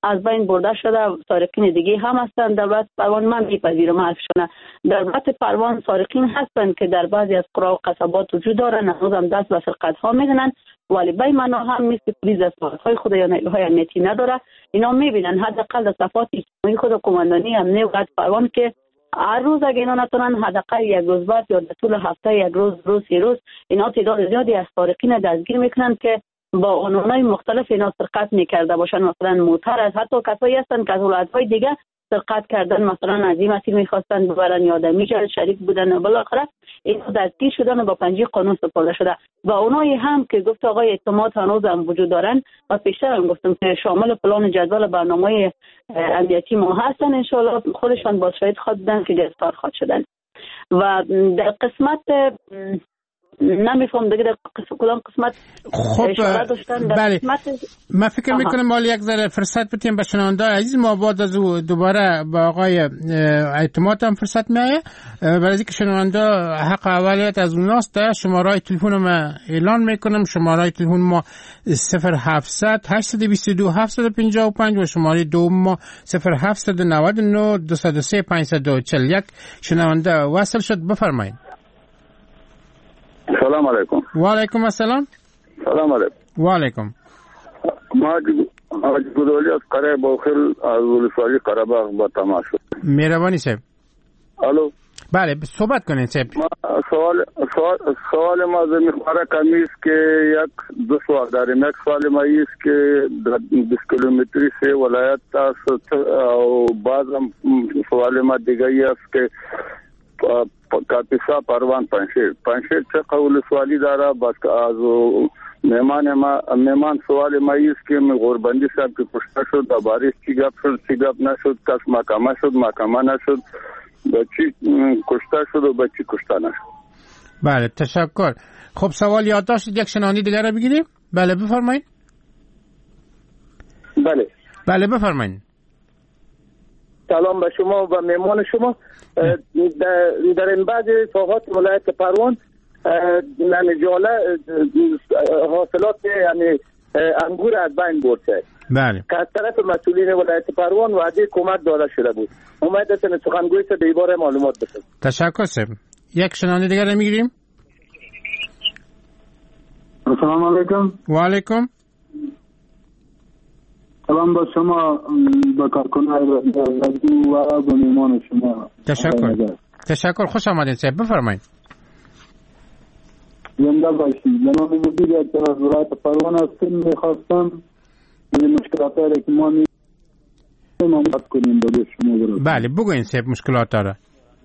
از بین برده شده. سارقین دیگه هم هستند. دولت پروان من میپذیرم حرفشونه. دولت پروان سارقین هستند که در بعضی از قرا و قصبات وجود دارن، هنوز هم دست به سرقت ها میزنن، ولی به معنا هم مثل پلیس دستگاه‌های خود یا نیروهای امنیتی نداره. اینا میبینن حداقل در صفات اجتماعی خود کماندانی امنیت ولایت پروان که هر روز اگه اینا نتونن حداقل یک روز بعد یا در طول هفته یک روز سه روز اینا تعداد زیادی از سارقین دستگیر میکنن که با عنوانهای مختلف اینا سرقت میکرده باشن. مثلا موتر از حتی کسایی هستن که از ولایت‌های دیگه سرقت کردن، مثلا از این مسیر میخواستن ببرن یا آدمی شریک بودن و بالاخره اینا دستگیر شدن و با پنجه قانون سپرده شده. و اونایی هم که گفت آقای اعتماد هنوز هم وجود دارن و پیشتر هم گفتم که شامل پلان جدول برنامه امنیتی ما هستن، انشالله خودشان با شاهد خواهد که گرفتار خواهد شدن. و در قسمت نمیفهم دیگه در کدام قسمت اشاره داشتن. بله من فکر میکنم مال یک ذره فرصت بدیم به شنونده عزیز ما، بعد از دوباره با آقای اعتماد هم فرصت میایه برای اینکه شنونده حق اولیت از اوناست. شماره تلفن ما اعلان میکنم، شماره تلفن ما 0700 822 755 و شماره دوم ما 0799 203 541. شنونده وصل شد، بفرمایید. سلام علیکم. و علیکم السلام. سلام علیکم. و علیکم. ما گدولی از قره باخل از ولسوالی قره‌باغ با تماس شد. مهربانی صاحب. الو. بله صحبت کنید صاحب. سوال ما از مقدار کمی است که دو سوال داریم. یک سوال ما است که 20 کیلومتری سے ولایت است و بعض سوال ما دیگه است که کاپیسا پروان پنشیر چه قول سوالی داره. بس از مهمان سوال ما است که غوربندی صاحب که کشته شد و بارش چی گپ شد چی گپ نشد، کس محکمه شد محکمه نشد، بچی کشته شد و بچی کشته نشد. بله تشکر. خب سوال یادداشت یک شنونده دیگر رو بگیریم. بله بفرمایید. بله بفرمایید. سلام به شما و مهمان شما. در این بعض ساحات ولایت پروان نمیجاله حاصلات یعنی انگور از بین برده. بله. که از طرف مسئولین ولایت پروان وعده کمک داده شده بود. امید است که سخنگوی در این باره معلومات بده. تشکر سر. یک شنونده دیگر رو میگیریم. السلام علیکم. و علیکم. سلام با شما، با کارکنان رادیو و با مهمان شما. تشکر خوش آمدید صاحب، بفرمایید. زنده باشید. جناب مدیر از ولایت پروان هستم. میخواستم این مشکلات را که ما ممنوعات کنیم با شما برد. بله بگوین صاحب مشکلات داره.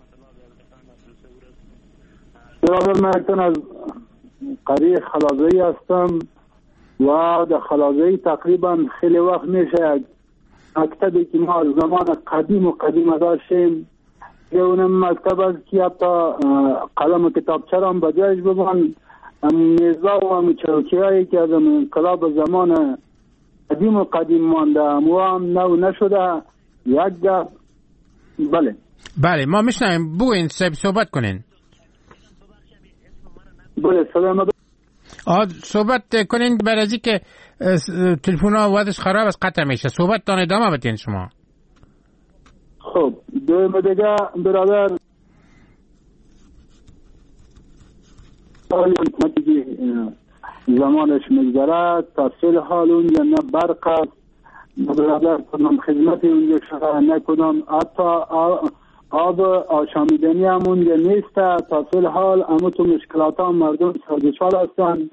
برادر من از قریه خلازه‌ای هستم و در خلازه‌ای تقریبا خیلی وقت میشه مکتبی که ما زمان قدیم داشتیم که اونم مکتب است که حتی قلم و کتابچه را هم بجایش ببان میزا و چروکیایی که از انقلاب زمان قدیم مانده و هم نو نشده یک گفت. بله ما میشنیم، بگوین صحبت کنین. بله سلام صحبت کنین برای از که تلفن ها وادش خراب است قطع میشه. صحبت تان ادامه بدین شما. خب دویم دیگه برادر زمانش مگذره تفصیل حال اونجا نه برق است برادر کدام خدمتی اونجا شده نه کدام حتی آب آشامیدنی هم اونجا نیست. تفصیل حال اما تو مشکلات هم مردم سرگشال هستن.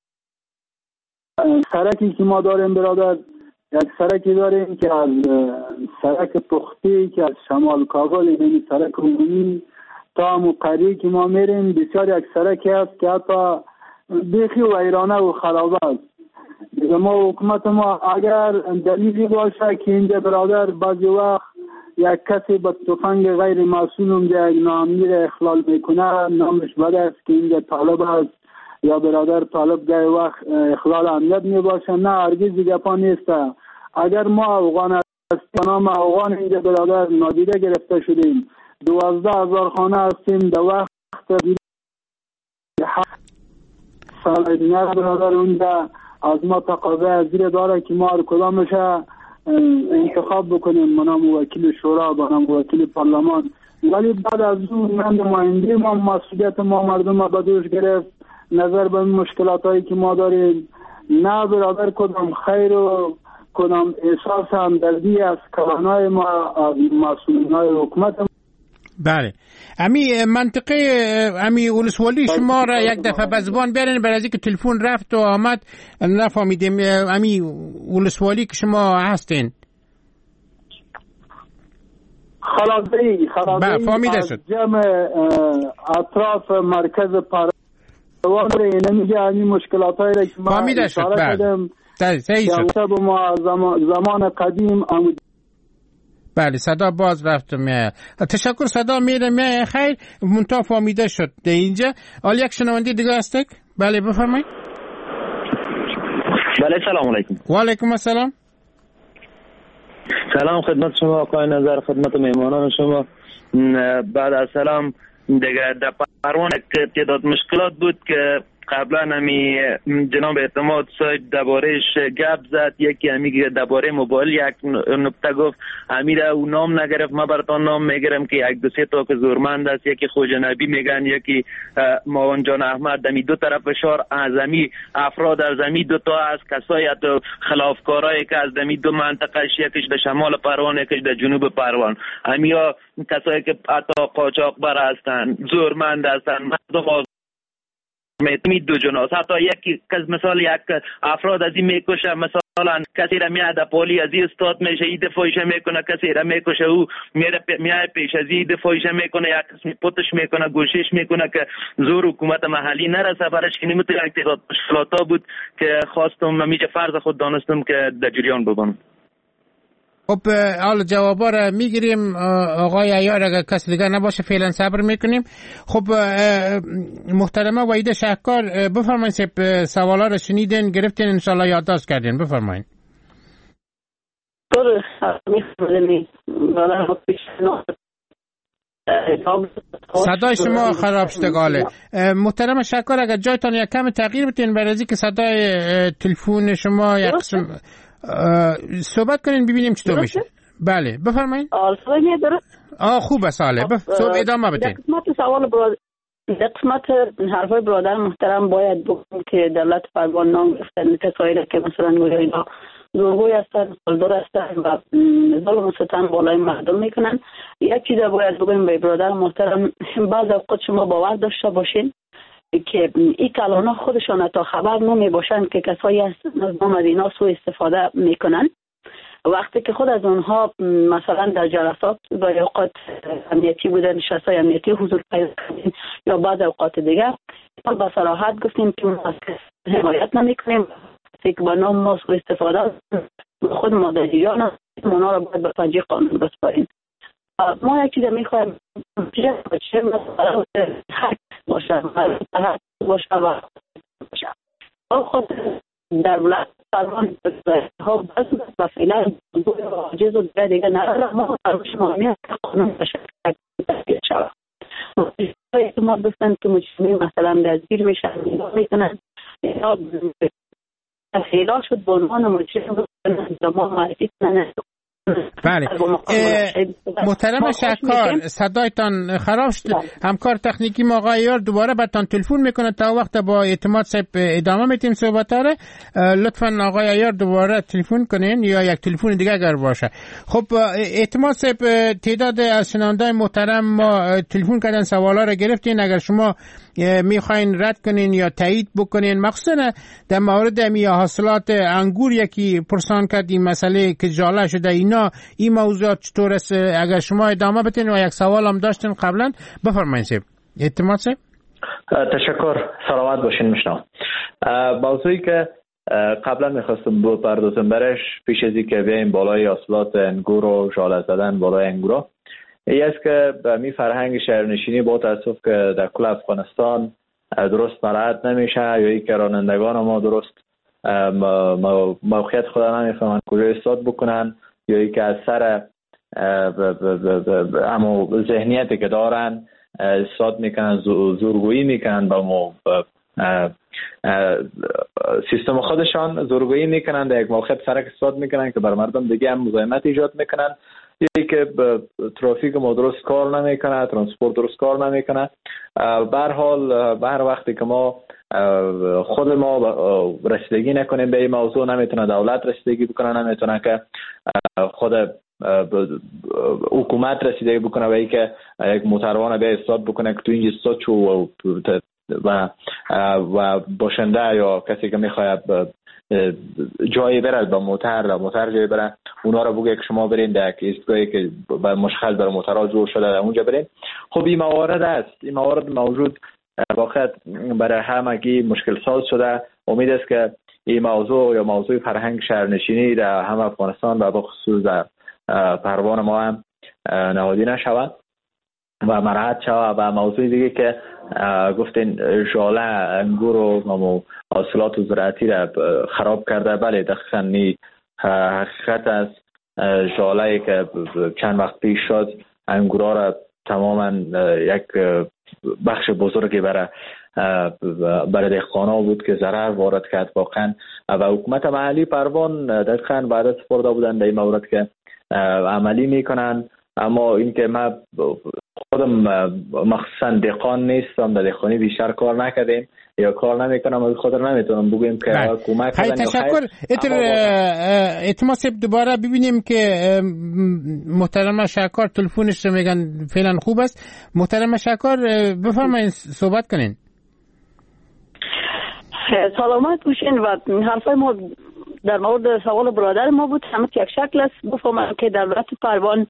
سرکی که ما داریم برادر یک سرکی داریم که از سرک پختی که از شمال کابل یعنی سرک عمومی تا مقری که ما میریم بسیار یک سرکی است که حتی بیخی و ایرانه و خرابه است. دیگه ما حکومت ما اگر دلیلی باشه که اینجا برادر بعضی وقت یک کسی با تفنگ غیر مسئول اونجا یک نامی را اخلال میکنه نامش بد است که اینجا طالب است یا برادر طالب گاهی وقت اخلال امنیت میباشه. نه هرگز دیگه پا نیست. اگر ما افغان هستیم نام افغان اینجا برادر نادیده گرفته شدیم 12,000 خانه هستیم در وقت سال دیگر برادر اونجا از ما تقاضای زیر داره که ما کدامش انتخاب بکنیم به نام وکیل شورا، به نام وکیل پارلمان، ولی بعد از اون من نماینده ما مسئولیت ما مردم ما به دوش گرفت، نظر به مشکلات هایی که ما داریم. نه برادر کدام خیر و کدام احساس همدردی از کلانای ما، از مسئولین های حکومت. بله، امی منطقه امی ولسوالی شما را یک دفعه به زبان بیارین، برای از اینکه تلفن رفت و آمد نفهمیدیم. امی ولسوالی که شما هستین خلاصی فهمیده شد. جمع اطراف مرکز پروان را نمیگه همین مشکلات هایی را که ما فهمیده شد. صحیح شد. ما زمان قدیم بله صدا باز رفت میاد. تشکر، صدا میره خیر منتها فهمیده شد. در اینجا حالا یک شنونده دیگه هستک. بله بفرمایید. بله سلام علیکم. و علیکم السلام. سلام خدمت شما آقای نظر، خدمت مهمانان شما. بعد از سلام دیگه در پروان تعداد مشکلات بود که قبلا همی جناب اعتماد صاحب دربارهش گپ زد. یکی همی درباره موبایل یک نکته گفت، امیر او نام نگرفت، ما براتون نام میگیرم که یک دو سه تا که زورمند است، یکی خوجا نبی میگن، یکی ماون جان احمد. دمی دو طرف فشار از امی افراد از امی دو تا از کسای خلافکارایی که از دمی دو منطقه، یکیش در شمال پروان یکیش در جنوب پروان، همیا کسایی که حتی قاچاقبر هستند، زورمند هستند، مردم می دو جناس. حتی یکی مثال یک افراد از این میکشه، مثلا کسی را میاد پولی از این استاد میشه ای دفاعش میکنه، کسی را میکشه او میاد پیش از این دفاعش میکنه، یک قسمی پوتش میکنه، گوشش میکنه که زور حکومت محلی نرسه. برش که نمیتونه یک تعداد مشکلاتا بود که خواستم میشه فرض خود دانستم که در جریان ببانم. خب حالا جوابا را میگیریم آقای عیار، اگر کس دیگر نباشه فعلا صبر میکنیم. خب محترمه وحیده شهکار بفرمایید، سوالا را شنیدین گرفتین انشالله یادداشت کردین، بفرمایید. صدای شما خراب شدگاله. محترم شهکار اگر جایتان یک کم تغییر بتین برای از اینکه صدای تلفن شما یک قسم صحبت کنین ببینیم چطور میشه. بله بفرمایید. صدای درست؟ خوبه ساله. ادامه بدین. در قسمت حرفای برادر محترم باید بگم که دولت پروان نام گرفتن کسایی که مثلا اینا زورگوی هستن، سالدار هستن و ظلم و ستم بالای مردم میکنن. یک چیز باید بگم به برادر محترم، بعض اوقات شما باور داشته باشین که این کلانا خودشان تا خبر نمی باشن که کسایی هستن از نام اینا سوء استفاده میکنن. وقتی که خود از اونها مثلا در جلسات و اوقات امنیتی بودن، نشستای امنیتی حضور پیدا کردیم یا بعض اوقات دیگر، ما با صراحت گفتیم که ما حمایت نمیکنیم که با نام ما سوء استفاده خود ما در جریان هستیم، اونا را باید به پنجه قانون بسپاریم. ما یک چیز میخوایم چه مثلا حق باشه و خود در ولایت پروان ها بس و فعلا دوی عاجز و دیگه نداره. ما روش مهمی که قانون بشه تشکیل شود. ما دوستن که مجرمی مثلا دستگیر میشن میکنن یا خیلا شد به عنوان مجرم ما معرفی کنن. بله محترم شهکار صدایتان خراب شد. همکار تکنیکی ما آقای یار دوباره براتون تلفن میکنه، تا وقت با اعتماد صاحب ادامه میتیم صحبت ره. لطفا آقای یار دوباره تلفن کنین یا یک تلفن دیگه اگر باشه. خب اعتماد صاحب تعداد از شنوندگان محترم ما تلفن کردن، سوالا رو گرفتین. اگر شما میخواین رد کنین یا تایید بکنین، مخصوصا در مورد حاصلات انگور یکی پرسان کرد این مسئله که جاله شده، اینا این موضوعات چطور است؟ اگر شما ادامه بدین و یک سوال هم داشتین قبلا بفرمایید. اعتماد صاحب تشکر، سلامت باشین. میشنم موضوعی که قبلا میخواستم بپردازم برش پیش از اینکه بیایم بالای حاصلات انگور و ژاله زدن بالای انگورا، این است که به می فرهنگ شهرنشینی با تاسف که در کل افغانستان درست مراعات نمیشه، یا ای که رانندگان ما درست موقعیت خود نمیفهمن کجا استاد بکنن، یا ای که از سر اما ذهنیتی که دارن استاد میکنن، زورگویی میکنن با ما سیستم خودشان زورگویی میکنن، در یک موقع سرک استفاده میکنن که بر مردم دیگه هم مزاحمت ایجاد میکنن، یکی که ترافیک ما درست کار نمیکنه، ترانسپورت درست کار نمیکنه. به هر حال به هر وقتی که ما خود ما رسیدگی نکنیم به این موضوع، نمیتونه دولت رسیدگی بکنه، نمیتونه که خود حکومت رسیدگی بکنه به این که یک موتروان بیا استاد بکنه که تو اینجا استاد شو و باشنده یا کسی که میخواد جایی برد با موتر جایی بره اونا رو بگه که شما برین در ایستگاهی که مشخص برای موترها جور شده در اونجا برین. خب این موارد است، این موارد موجود واقعا برای همگی مشکل ساز شده. امید است که این موضوع یا موضوع فرهنگ شهرنشینی در هم افغانستان و به خصوص در پروان ما هم نهادی نشود و مراحت شود. و موضوع دیگه که گفتین ژاله انگور و حاصلات زراعتی را خراب کرده، بله دقیقاً حقیقت است. ژاله که چند وقت پیش شد انگورا را تماما یک بخش بزرگی برای دهقانا بود که ضرر وارد کرد واقعا. و حکومت محلی پروان دقیقاً بعد از سپرده بودن در این مورد که عملی میکنن. اما اینکه من خودم مخصوصا دهقان نیستم، در دهقانی بیشتر کار نکردیم یا کار نمیکنم، از خاطر نمیتونم بگم که کمک کردن. تشکر. اتماسب دوباره ببینیم که محترم شکار تلفنش رو میگن فعلا خوب است. محترم شکار بفرمایید صحبت کنین. سلامت باشین. و حرفای ما در مورد سوال برادر ما بود همه یک شکل است. بفهمم که دولت پروان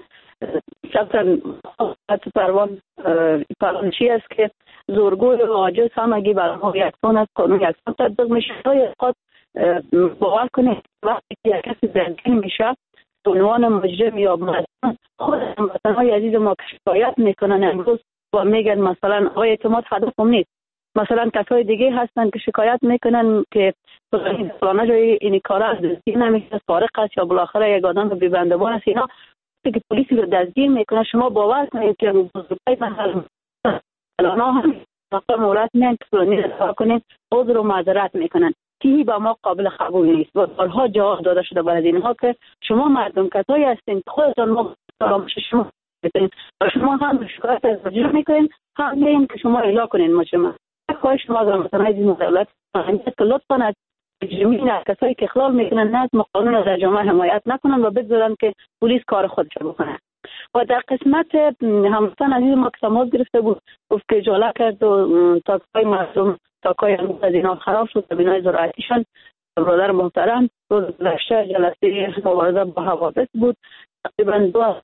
پروان چی است که زورگوی و عاجز همگی برای ما یکسان است، قانون یکسان تطبیق میشه. خود باور کنید وقتی که یک کسی زندگی میشه عنوان مجرم یا مظلوم، خود هموطنهای عزیز ما که شکایت میکنن امروز و میگن مثلا آقای اعتماد هدفم نیست، مثلا کسای دیگه هستن که شکایت میکنن که فلان جای این کارا از دزدی نمیشه، سارق است یا بالاخره یک آدم بی‌بندوبار است. اینا که پلیس رو دستگیر میکنه. شما باور کنید که بزرگای مثلا الان هم مثلا مورد میان که فلانی رها کنید عذر و معذرت میکنن که با ما قابل قبول نیست. و بارها جواب داده شده برای اینها که شما مردم کسایی هستین خودتون ما فراموش شما میکنید و شما هم شکایت از وجود میکنید، هم میگین که شما اعلام کنین مجرم. خواهش شما از مثلا از این دولت فهمیدید که لطفاً از مجرمین از کسایی که اخلال میکنن نظم قانون را در جامعه حمایت نکنن و بذارن که پلیس کار خودش رو بکنه. و در قسمت هموطن عزیز ما که تماس گرفته بود گفت که ژاله کرد و تاکای مردم تاکای از اینا خراب شد، بنای زراعتیشان. برادر محترم روز گذشته جلسه مبارزه با حوادث بود، تقریبا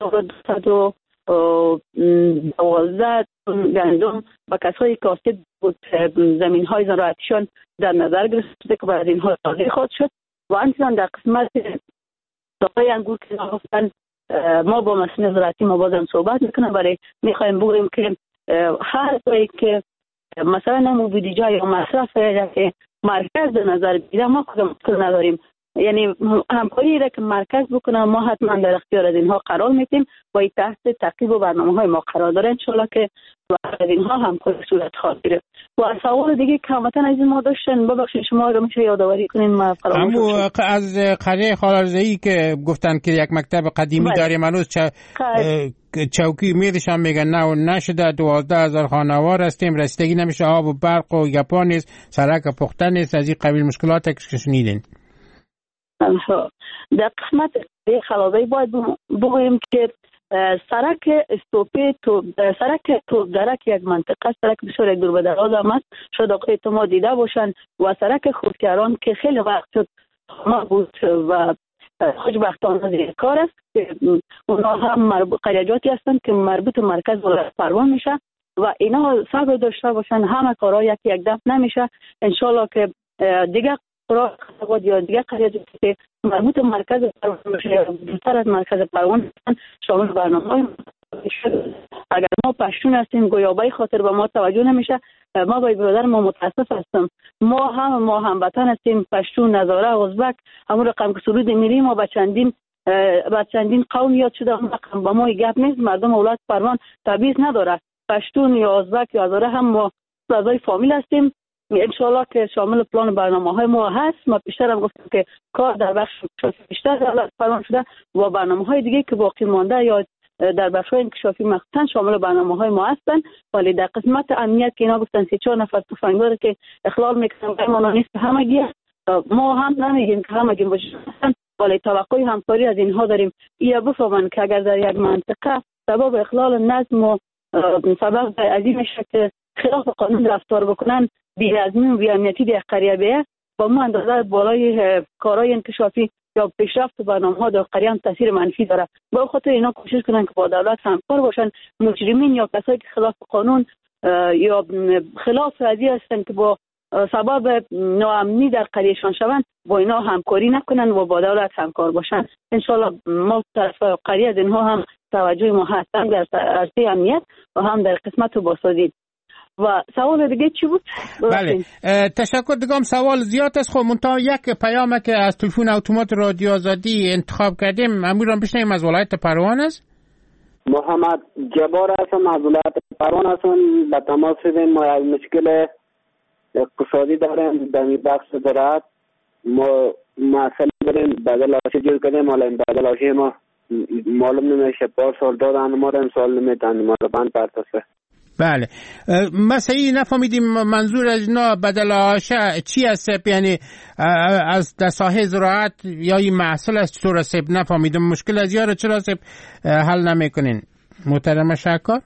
2212 گندم و کسایی که آسیب بود زمین های زراعتیشان در نظر گرفته که بعد اینها تازه خواهد شد. و همچنان در قسمت تاکای انگور که گفتن ما با مسئول زراعتی ما بازم صحبت میکنم، برای میخوایم بگوییم که هر جایی که مثلا نمو بودجه یا مصرف که مرکز به نظر بگیره ما خود مشکل نداریم، یعنی همکاری را که مرکز بکنه ما حتما در اختیار از اینها قرار میدیم و این تحت تعقیب و برنامه‌های ما قرار داره انشالله که از اینها همکاری صورت خواهد گرفت. و سوال دیگه که هموطن از ما داشتن ببخشید شما رو میشه یادآوری کنین ما فراموش کردم. از قریه خالارزایی که گفتن که یک مکتب قدیمی داریم هنوز چوکی میدشان میگن نه و نشده، 12,000 خانوار هستیم، رسیدگی نمیشه، آب و برق و گپا نیست، سرک پخته نیست، از این قبیل مشکلات که شنیدین. در قسمت خلابه باید بگوییم که سرک استوپی سرک توپدرک یک منطقه سرک بسیار یک دور به دراز هم است، شاید آقای اعتماد دیده باشن. و سرک خودکران که خیلی وقت شد ما بود و خوشبختانه زیر کار است که اونا هم قریجاتی هستند که مربوط مرکز ولایت پروان میشه و اینا صبر داشته باشن، همه کارها یک دفعه نمیشه. انشالله که دیگه قرار خطوات یا دیگه قریجاتی که مربوط مرکز پروان میشه یا بیشتر از مرکز پروان شامل برنامه‌های اگر ما پشتون هستیم گویابای خاطر به ما توجه نمیشه. ما با برادر ما متاسف هستم، ما هموطن هستیم، پشتون، نظاره، ازبک، همون رقم که سرود میریم و با چندین قوم یاد شده اون رقم با ما گپ نیست. مردم اولاد پروان تبعیض نداره، پشتون یا ازبک یا هزاره هم ما اعضای فامیل هستیم انشالله که شامل پلان برنامه‌های ما هست. ما پیشترم گفتم که کار در بخش انکشافی بیشتر دولت فرمان شده و برنامه‌های دیگه که باقی مانده یا در بخش‌های انکشافی مخصوصا شامل برنامه‌های ما هستن. ولی در قسمت امنیت که اینا گفتن 3-4 نفر تفنگدار که اخلال میکنن ما نیست همگی، ما هم نمیگیم که همگی باشه، ولی توقع همکاری از اینها داریم یا بفهمن که اگر در یک منطقه سبب اخلال نظم و سبب عظیم میشه که خلاف قانون رفتار بکنن، بی‌نظمی و بی‌امنیتی در قریه بیه، با ما اندازه بالای کارهای انکشافی یا پیشرفت برنامه‌ها در قریه هم تاثیر منفی داره. با خاطر اینا کوشش کنن که با دولت همکار باشن. مجرمین یا کسایی که خلاف قانون یا خلاف ازی هستن که با سبب ناامنی در قریهشان شوند، با اینا همکاری نکنن و با دولت همکار باشن. انشالله ما طرف قریه از اینها هم توجه ما هست، هم در عرصه امنیت و هم در قسمت بازسازی. و سوال دیگه چی بود؟ بله تشکر. دیگه هم سوال زیاد است. خب منتها یک پیام که از تلفن اتومات رادیو آزادی انتخاب کردیم امروز بشنویم از ولایت پروان است. محمد جبار هستم از ولایت پروان هستم. به تماس شدیم. ما از مشکل اقتصادی داریم در این بخش زراعت. ما مسئله داریم بدل آشی جور کردیم، حالا این بدل آشی ما معلوم نمیشه. 4 سال دادن ما رو امسال نمیتن ما رو بند پرتاسه. بله ما صحیح نفهمیدیم منظور از اینا بدل آشه چی است، یعنی از در ساحه زراعت یا این محصول است چطور است نفهمیدم. مشکل از یاره چرا است حل نمیکنین محترم شکار؟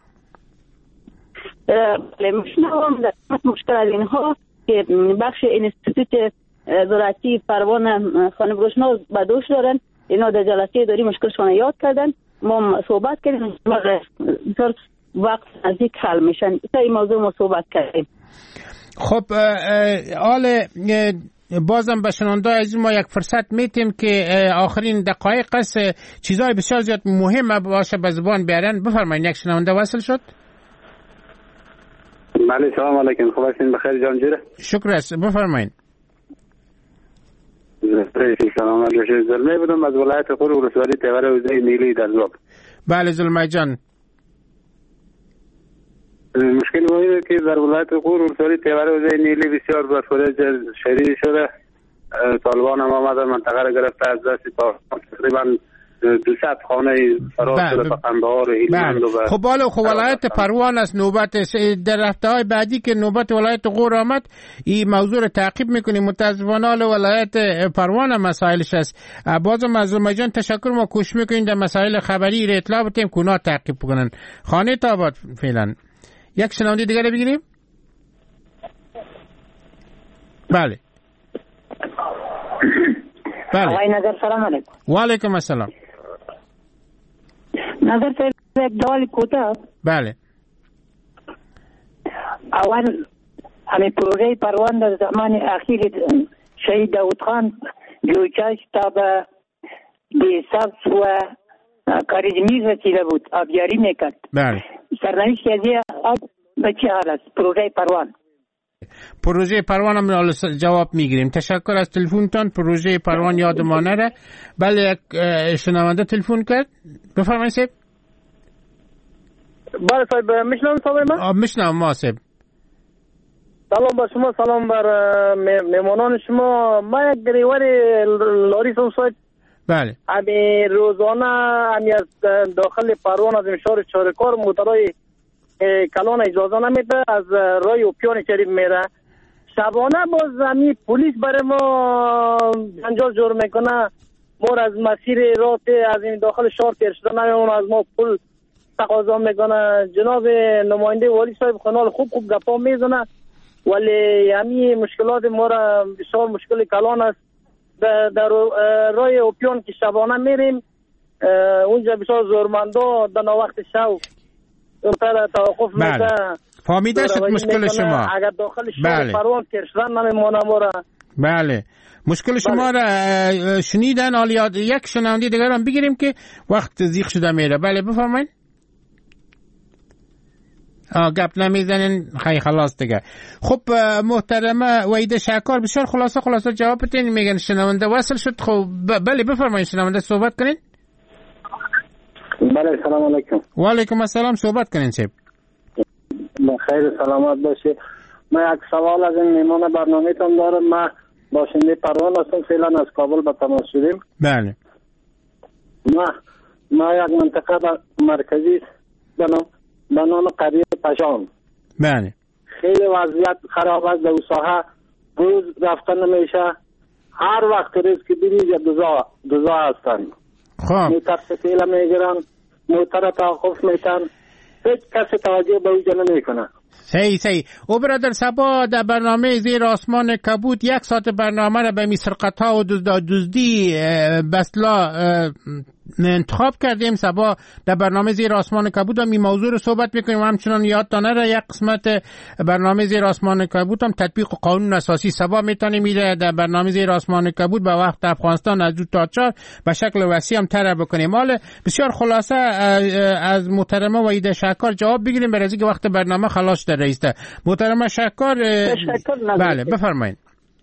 بله مشکل از اینها که بخش اینستیتوت زراعتی پروان خانم روشنا بدوش دارن، اینا در جلسه اداری مشکلشون یاد کردن، ما صحبت کردیم وقت نزدیک حل میشن. تا این موضوع ما صحبت کردیم. خب حال بازم به شنونده از ما یک فرصت میتیم که آخرین دقایق است چیزای بسیار زیاد مهم باشه به زبان بیارن. بفرمایید. یک شنونده وصل شد. بله سلام علیکم. خوب هستین؟ بخیر جان جوره؟ شکر است. بفرمایید. سلام علیکم. زلمه بودم از ولایت خور ولسوالی تیور حوزه نیلی در زواب. بله زلمه جان. مشکل ما اینه که در ولایت خور ولسوالی تیور حوزه نیلی بسیار برخورد شدید شده. طالبان هم آمدن منطقه را گرفته از دست تقریبا 200 خانه فرار شده به قندهار هلمند. خب حالا خب ولایت پروان است نوبت در هفته‌های بعدی که نوبت ولایت غور آمد این موضوع رو تعقیب میکنیم. متاسفانه ولایت پروان هم مسائلش است. بازم از جان تشکر. ما کوشش میکنیم در مسائل خبری را اطلاع بدیم که اونا تعقیب کنن. خانه تاباد فعلا. یک شنونده دیگه رو بگیریم. بله بله. آقای نظر سلام علیکم. و علیکم السلام. نظر صاحب یک سوال کوتاه. بله. اول همین پروژه پروان در زمان اخیر شهید داود خان جوچش تا به دیسابس و کاریزمیز رسیده بود، آبیاری میکرد. بله. سرنوشت از آب به چه حال است پروژه پروان؟ پروژه پروان هم جواب میگیریم. تشکر از تلفنتان. پروژه پروان یاد ما نره. بله یک شنونده تلفن کرد. بفرمایید صاحب. بله صاحب میشنم صاحب میشنم ما صاحب. سلام بر شما، سلام بر مهمانان شما. ما یک گریوار لاری سم صاحب. بله. امی روزانه امی از داخل پروان از شهر چارکار موترای کلان اجازه نمیده، از رای اوپیان شریف میره. شبانه باز زمین پلیس برای ما جنجال جور میکنه. ما از مسیر راه از این داخل شهر تیر شده نمیمون، از ما پول تقاضا میکنه. جناب نماینده والی صاحب خانال خوب گپا میزنه، ولی همین مشکلات ما را بسیار مشکل کلان است. در راه اوپیان که شبانه میریم اونجا بسیار زورمندا در وقت شب توقف میده. فهمیده شد مشکل شما. اگر داخل شهر پروان کرشدن نمیمونه ما را. بله مشکل شما را شنیدن. حالا یک شنونده دیگر هم بگیریم که وقت زیغ شده میره. بله بفرمایید. گپ نمیزنین خیلی خلاص دیگه. خب محترمه وحیده شکار بسیار خلاصه جواب بدین. میگن شنونده وصل شد. خب بله بفرمایید شنونده صحبت کنین. بله سلام علیکم. و علیکم السلام. صحبت کنین صاحب. بخیر سلامت باشه. من یک سوال از این میمان برنامه تان دارم. من باشنده پروان هستم، فعلا از کابل به تماس شدیم. بله. ما یک منطقه مرکزی به نام قریه پشان. بله. خیلی وضعیت خراب است در ساحه، روز رفتن نمیشه، هر وقت روز که بری دوزا هستن. خب موتر سفیله میگیرن، موتر توقف میتن، هیچ کسی توجه به اوجه نمیکنه. صحیح. او برادر صبا در برنامه زیر آسمان کبود 1 ساعت برنامه را به میسرقت ها و دزدی بسلا انتخاب کردیم. صبا در برنامه زیر آسمان کبود هم این موضوع رو صحبت میکنیم. همچنان یادتان نره یک قسمت برنامه زیر آسمان کبود هم تطبیق قانون اساسی صبا میتونیم میره در برنامه زیر آسمان کبود به وقت افغانستان از 2 تا 4 به شکل وسیع هم طرح بکنیم. حالا بسیار خلاصه از محترمه وحیده شهکار جواب بگیریم برای اینکه وقت برنامه خلاص در رئیس ده. محترمه شهکار بله بفرمایید.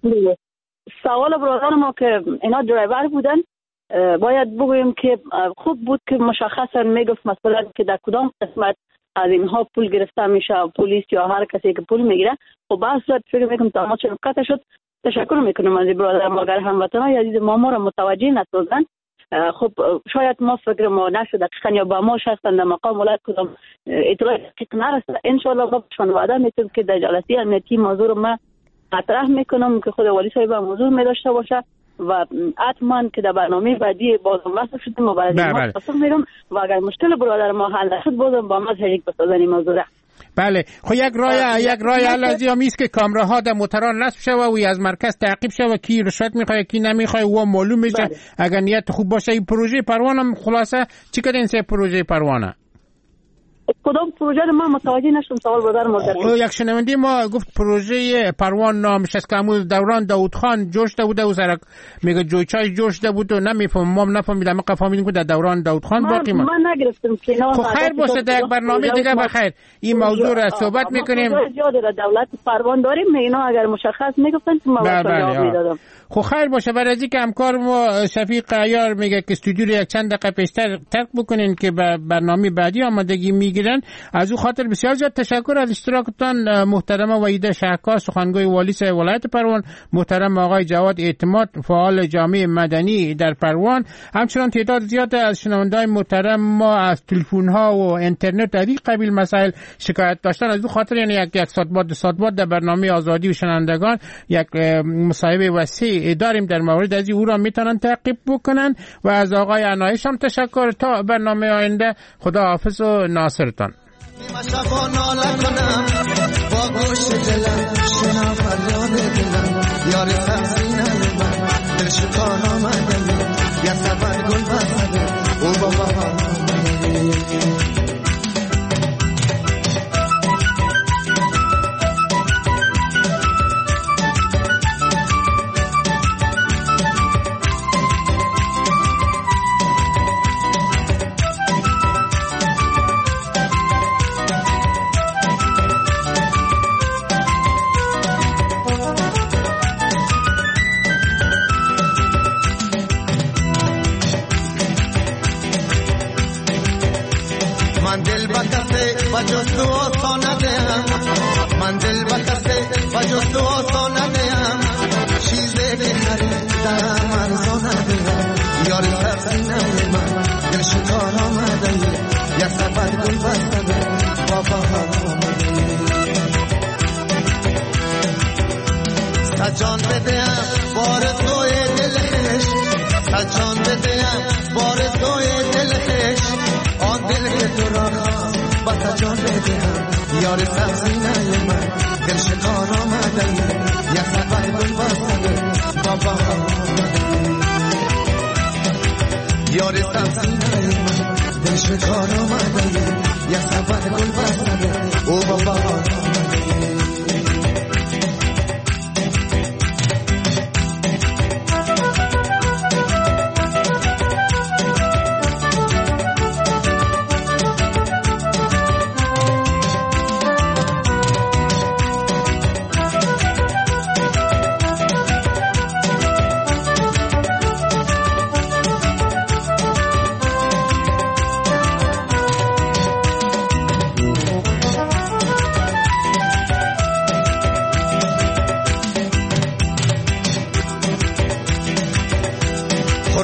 سوال برادر ما که اینا درایور بودن، باید بگوییم که خوب بود که مشخصا میگفت مثلا که در کدام قسمت از اینها پول گرفته میشه، پلیس یا هر کسی که پول میگیره. خب بعض وقت فکر میکنم تمام چون قطع شد. تشکر میکنم از برادر ما، اگر هموطنان عزیز ما را متوجه نسازن. خب شاید ما فکر ما نشد دقیقاً یا با ما شخصا در مقام ولایت کدام اطلاع دقیق نرسه. ان شاء الله باشون وعده میتونم که در جلسه امنیتی موضوع رو من مطرح میکنم که خود والی صاحب موضوع می داشته باشه و حتما که در برنامه بعدی بازم وصل شدیم و برای پاسخ میدم و اگر مشکل برادر ما حل نشد بازم با ما شریک بسازن این موضوع. بله. خب یک راه حل از است که کامراها در موتران نصب شوه و از مرکز تعقیب شوه کی رشوت میخواد کی نمیخواد و معلوم میشه. اگر نیت خوب باشه این پروژه پروانه هم خلاصه چی کردین این پروژه پروانه؟ کدام پروژه رو من متوجه نشدم سوال برادر ما. یک شنونده ما گفت پروژه پروان نامش است که همون دوران داوود خان جوشته بوده و سرک میگه جوچای جوشته بود و نمیفهم ما نفهمیدم فهمیدیم که در دوران داوود خان باقی من نگرفتم که خب خیر باشه در یک برنامه دیگه بخیر این موضوع را صحبت میکنیم. زیاد دولت پروان داریم اینا اگر مشخص میگفتن ما جواب میدادم. خب خیر باشه. برای از اینکه همکار ما شفیق عیار میگه که استودیو رو یک چند دقیقه پیشتر ترک بکنین که به برنامه بعدی آمادگی میگیرن. از او خاطر بسیار زیاد تشکر از اشتراکتان. محترم وحیده شهکار سخنگوی والی ولایت پروان، محترم آقای جواد اعتماد فعال جامعه مدنی در پروان، همچنان تعداد زیاد از شنونده‌های محترم ما از تلفن ها و اینترنت از این قبیل مسائل شکایت داشتن. از او خاطر یعنی یک ساعت بعد در برنامه آزادی و شنوندگان یک مصاحبه وسیع داریم در مورد از او را میتونن تعقیب بکنن. و از آقای عنایش هم تشکر. تا برنامه آینده خدا حافظ و ناصرتان. شبا ناله کنم با گوش دلم شنا فریاد دلم یار سرزینه من دل شکان آمده یا سفر گل بسده او بابا و جز تو آسان ندیم من دل بکسه و جز تو آسان ندیم چیزه بخریدم ارزان ندیم یار سرزینه من دل شکار آمده یا سفر گل بسته با بهار آمده سجان بدیم بار توی دلش سجان بدیم بار توی دلش آن دل که تو را بس جان بدهم یار سرزینه من دل شکار آمده یا سفر گل بسته با بهار آمده یار سرزینه من دل شکار آمده یا سفر گل بسته او با بهار آمده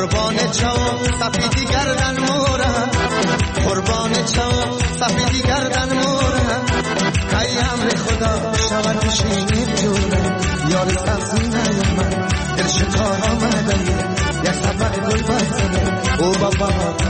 قربان چو سفیدی گردن مورم قربان چو سفیدی گردن مورم کای امر خدا شود شینه جورم یار سبزینه من دل شکار آمده یک سبر گل بزنه او بابا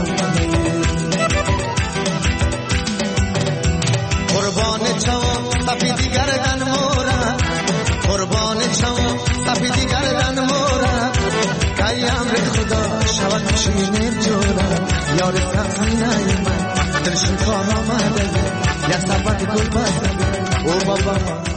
قربان چو سفیدی گردن مورم قربان چو سفیدی گردن مورم کای امر خدا شود شینه جورم یار سبزینه من دل شکار آمده یک سبر گل بزنه او بابا